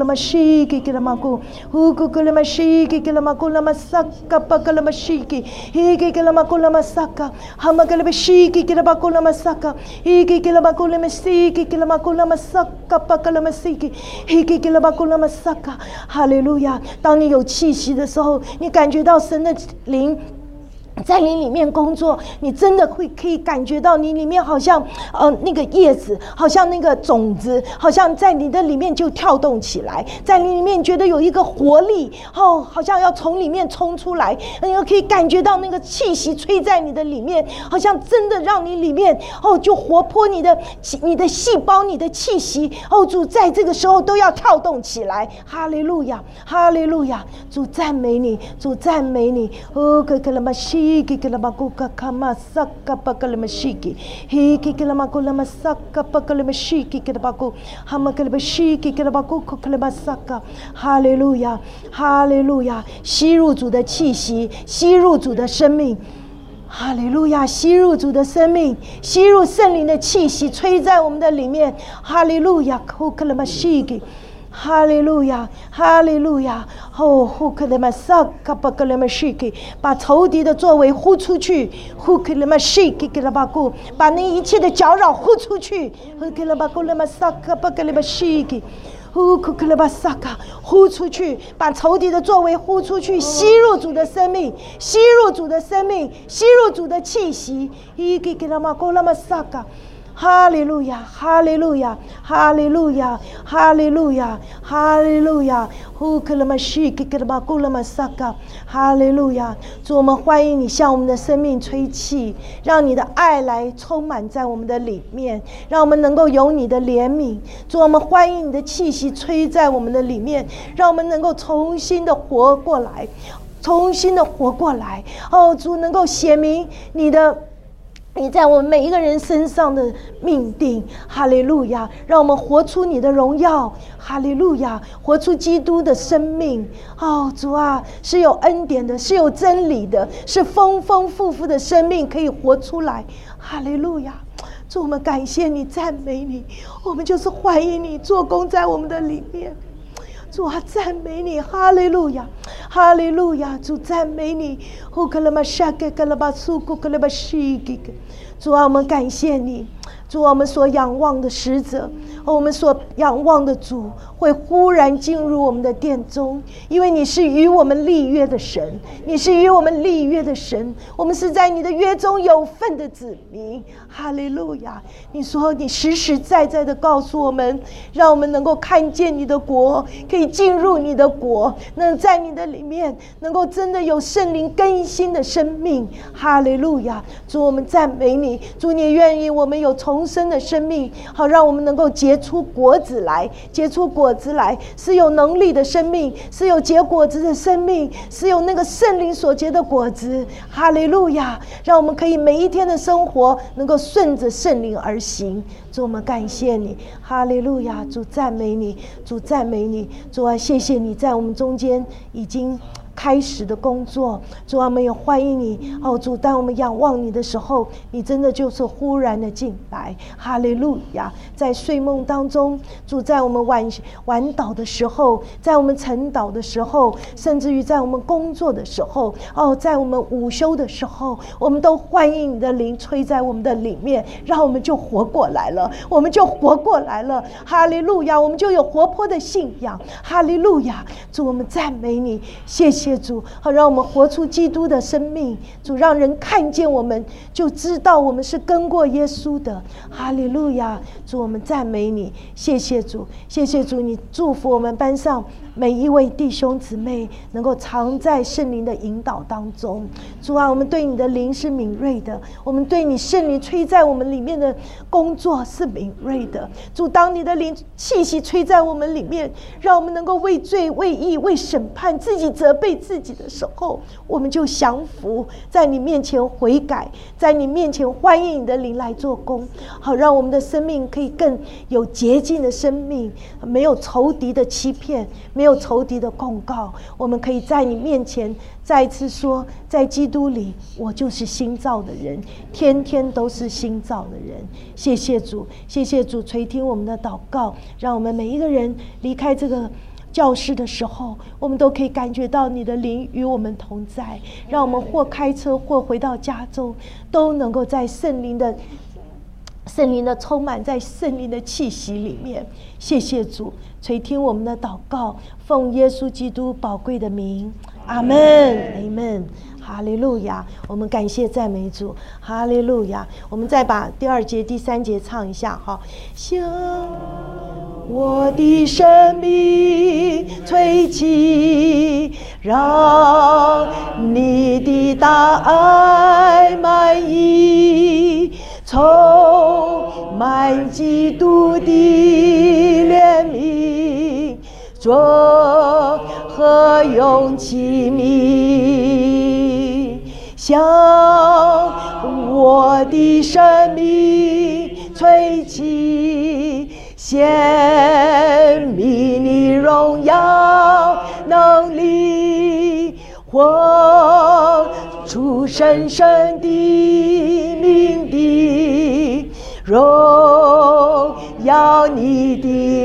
哈利路亚！当你有气息的时候，你感觉到神的灵在你里面工作，你真的可以感觉到你里面好像那个叶子，好像那个种子，好像在你的里面就跳动起来，在你里面觉得有一个活力，好像要从里面冲出来，你又可以感觉到那个气息吹在你的里面，好像真的让你里面就活泼，你的细胞，你的气息，主在这个时候都要跳动起来。哈利路亚，哈利路亚，主赞美你，主赞美你。Kikilamakuka kamasaka pakalamashiki. He kikilamakulasaka pakalamashiki kilabaku. Hamakalabashiki kilabaku kukalamasaka. 哈利路亚，哈利路亚！吸入主的气息，吸入主的生命。哈利路亚！吸入主的生命，吸入圣灵的气息，吹在我们的里面。哈利路亚！kukalamasiki。哈利路亚，哈利路亚！把仇敌的作为呼出去，把那一切的搅扰呼出去，呼出去，把仇敌的作为呼出去，吸入主的生命，吸入主的生命，吸入主的气息。哈利路亚，哈利路亚，哈利路亚，哈利路亚，哈利路亚！哈利路亚！主，我们欢迎你向我们的生命吹气，让你的爱来充满在我们的里面，让我们能够有你的怜悯。主，我们欢迎你的气息吹在我们的里面，让我们能够重新的活过来，重新的活过来。主，能够显明你在我们每一个人身上的命定。哈利路亚！让我们活出你的荣耀。哈利路亚！活出基督的生命。主啊，是有恩典的，是有真理的，是丰丰富富的生命可以活出来。哈利路亚！主，我们感谢你，赞美你，我们就是欢迎你做工在我们的里面。主啊，赞美你，哈利路亚，哈利路亚！主，赞美你，主啊，我们感谢你。主，我们所仰望的使者，我们所仰望的主，会忽然进入我们的殿中，因为你是与我们立约的神，你是与我们立约的神，我们是在你的约中有份的子民。哈利路亚！你说你实实在在的告诉我们，让我们能够看见你的国，可以进入你的国，能在你的里面能够真的有圣灵更新的生命。哈利路亚！主，我们赞美你，主，你愿意我们有重生的生命，好让我们能够结出果子来，结出果子来，是有能力的生命，是有结果子的生命，是有那个圣灵所结的果子。哈利路亚！让我们可以每一天的生活能够顺着圣灵而行。主，我们感谢你，哈利路亚！主，赞美你，主，赞美你。主啊，谢谢你在我们中间已经开始的工作。主啊，我们也欢迎你。主，当我们仰望你的时候，你真的就是忽然的进来。哈利路亚！在睡梦当中，主，在我们晚祷的时候，在我们晨祷的时候，甚至于在我们工作的时候，在我们午休的时候，我们都欢迎你的灵吹在我们的里面，让我们就活过来了，我们就活过来了。哈利路亚！我们就有活泼的信仰。哈利路亚！主，我们赞美你，谢谢主，好让我们活出基督的生命。主，让人看见我们就知道我们是跟过耶稣的。哈利路亚！主，我们赞美你，谢谢主，谢谢主，你祝福我们班上每一位弟兄姊妹能够常在圣灵的引导当中。主啊，我们对你的灵是敏锐的，我们对你圣灵吹在我们里面的工作是敏锐的。主，当你的灵气息吹在我们里面，让我们能够为罪为义为审判自己责备自己的时候，我们就降服在你面前悔改，在你面前欢迎你的灵来做工，好让我们的生命可以更有洁净的生命，没有仇敌的欺骗，没有仇敌的控告。我们可以在你面前再一次说，在基督里我就是新造的人，天天都是新造的人。谢谢主，谢谢主垂听我们的祷告，让我们每一个人离开这个教室的时候，我们都可以感觉到你的灵与我们同在，让我们或开车或回到家中，都能够在圣灵的充满，在圣灵的气息里面。谢谢主垂听我们的祷告，奉耶稣基督宝贵的名，阿们，阿们。 哈利路亚！我们感谢赞美主，哈利路亚！我们再把第2节、第3节唱一下哈。向我的生命吹气，让你的大爱满溢，充满基督的怜悯，准和用器皿，向我的生命吹气，显明你荣耀能力，活出神圣的命的，荣耀你的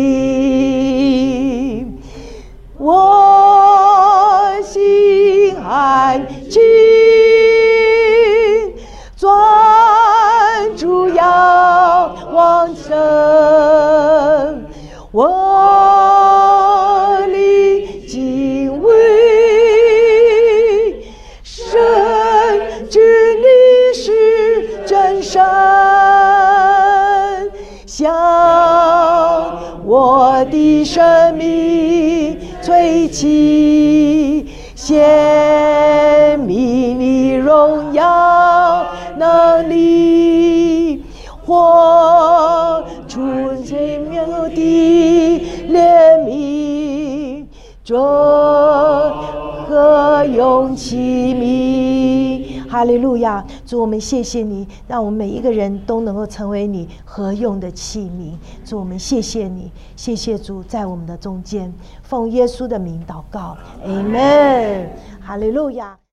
名。我心安静，专注仰望神，我灵敬畏神，知你是真神，向我的生命吹气，显明你荣耀能力，活出奇妙的怜悯，准和用器皿。哈利路亚！主，我们谢谢你，让我们每一个人都能够成为你合用的器皿。主，我们谢谢你，谢谢主在我们的中间，奉耶稣的名祷告，阿们。哈利路亚！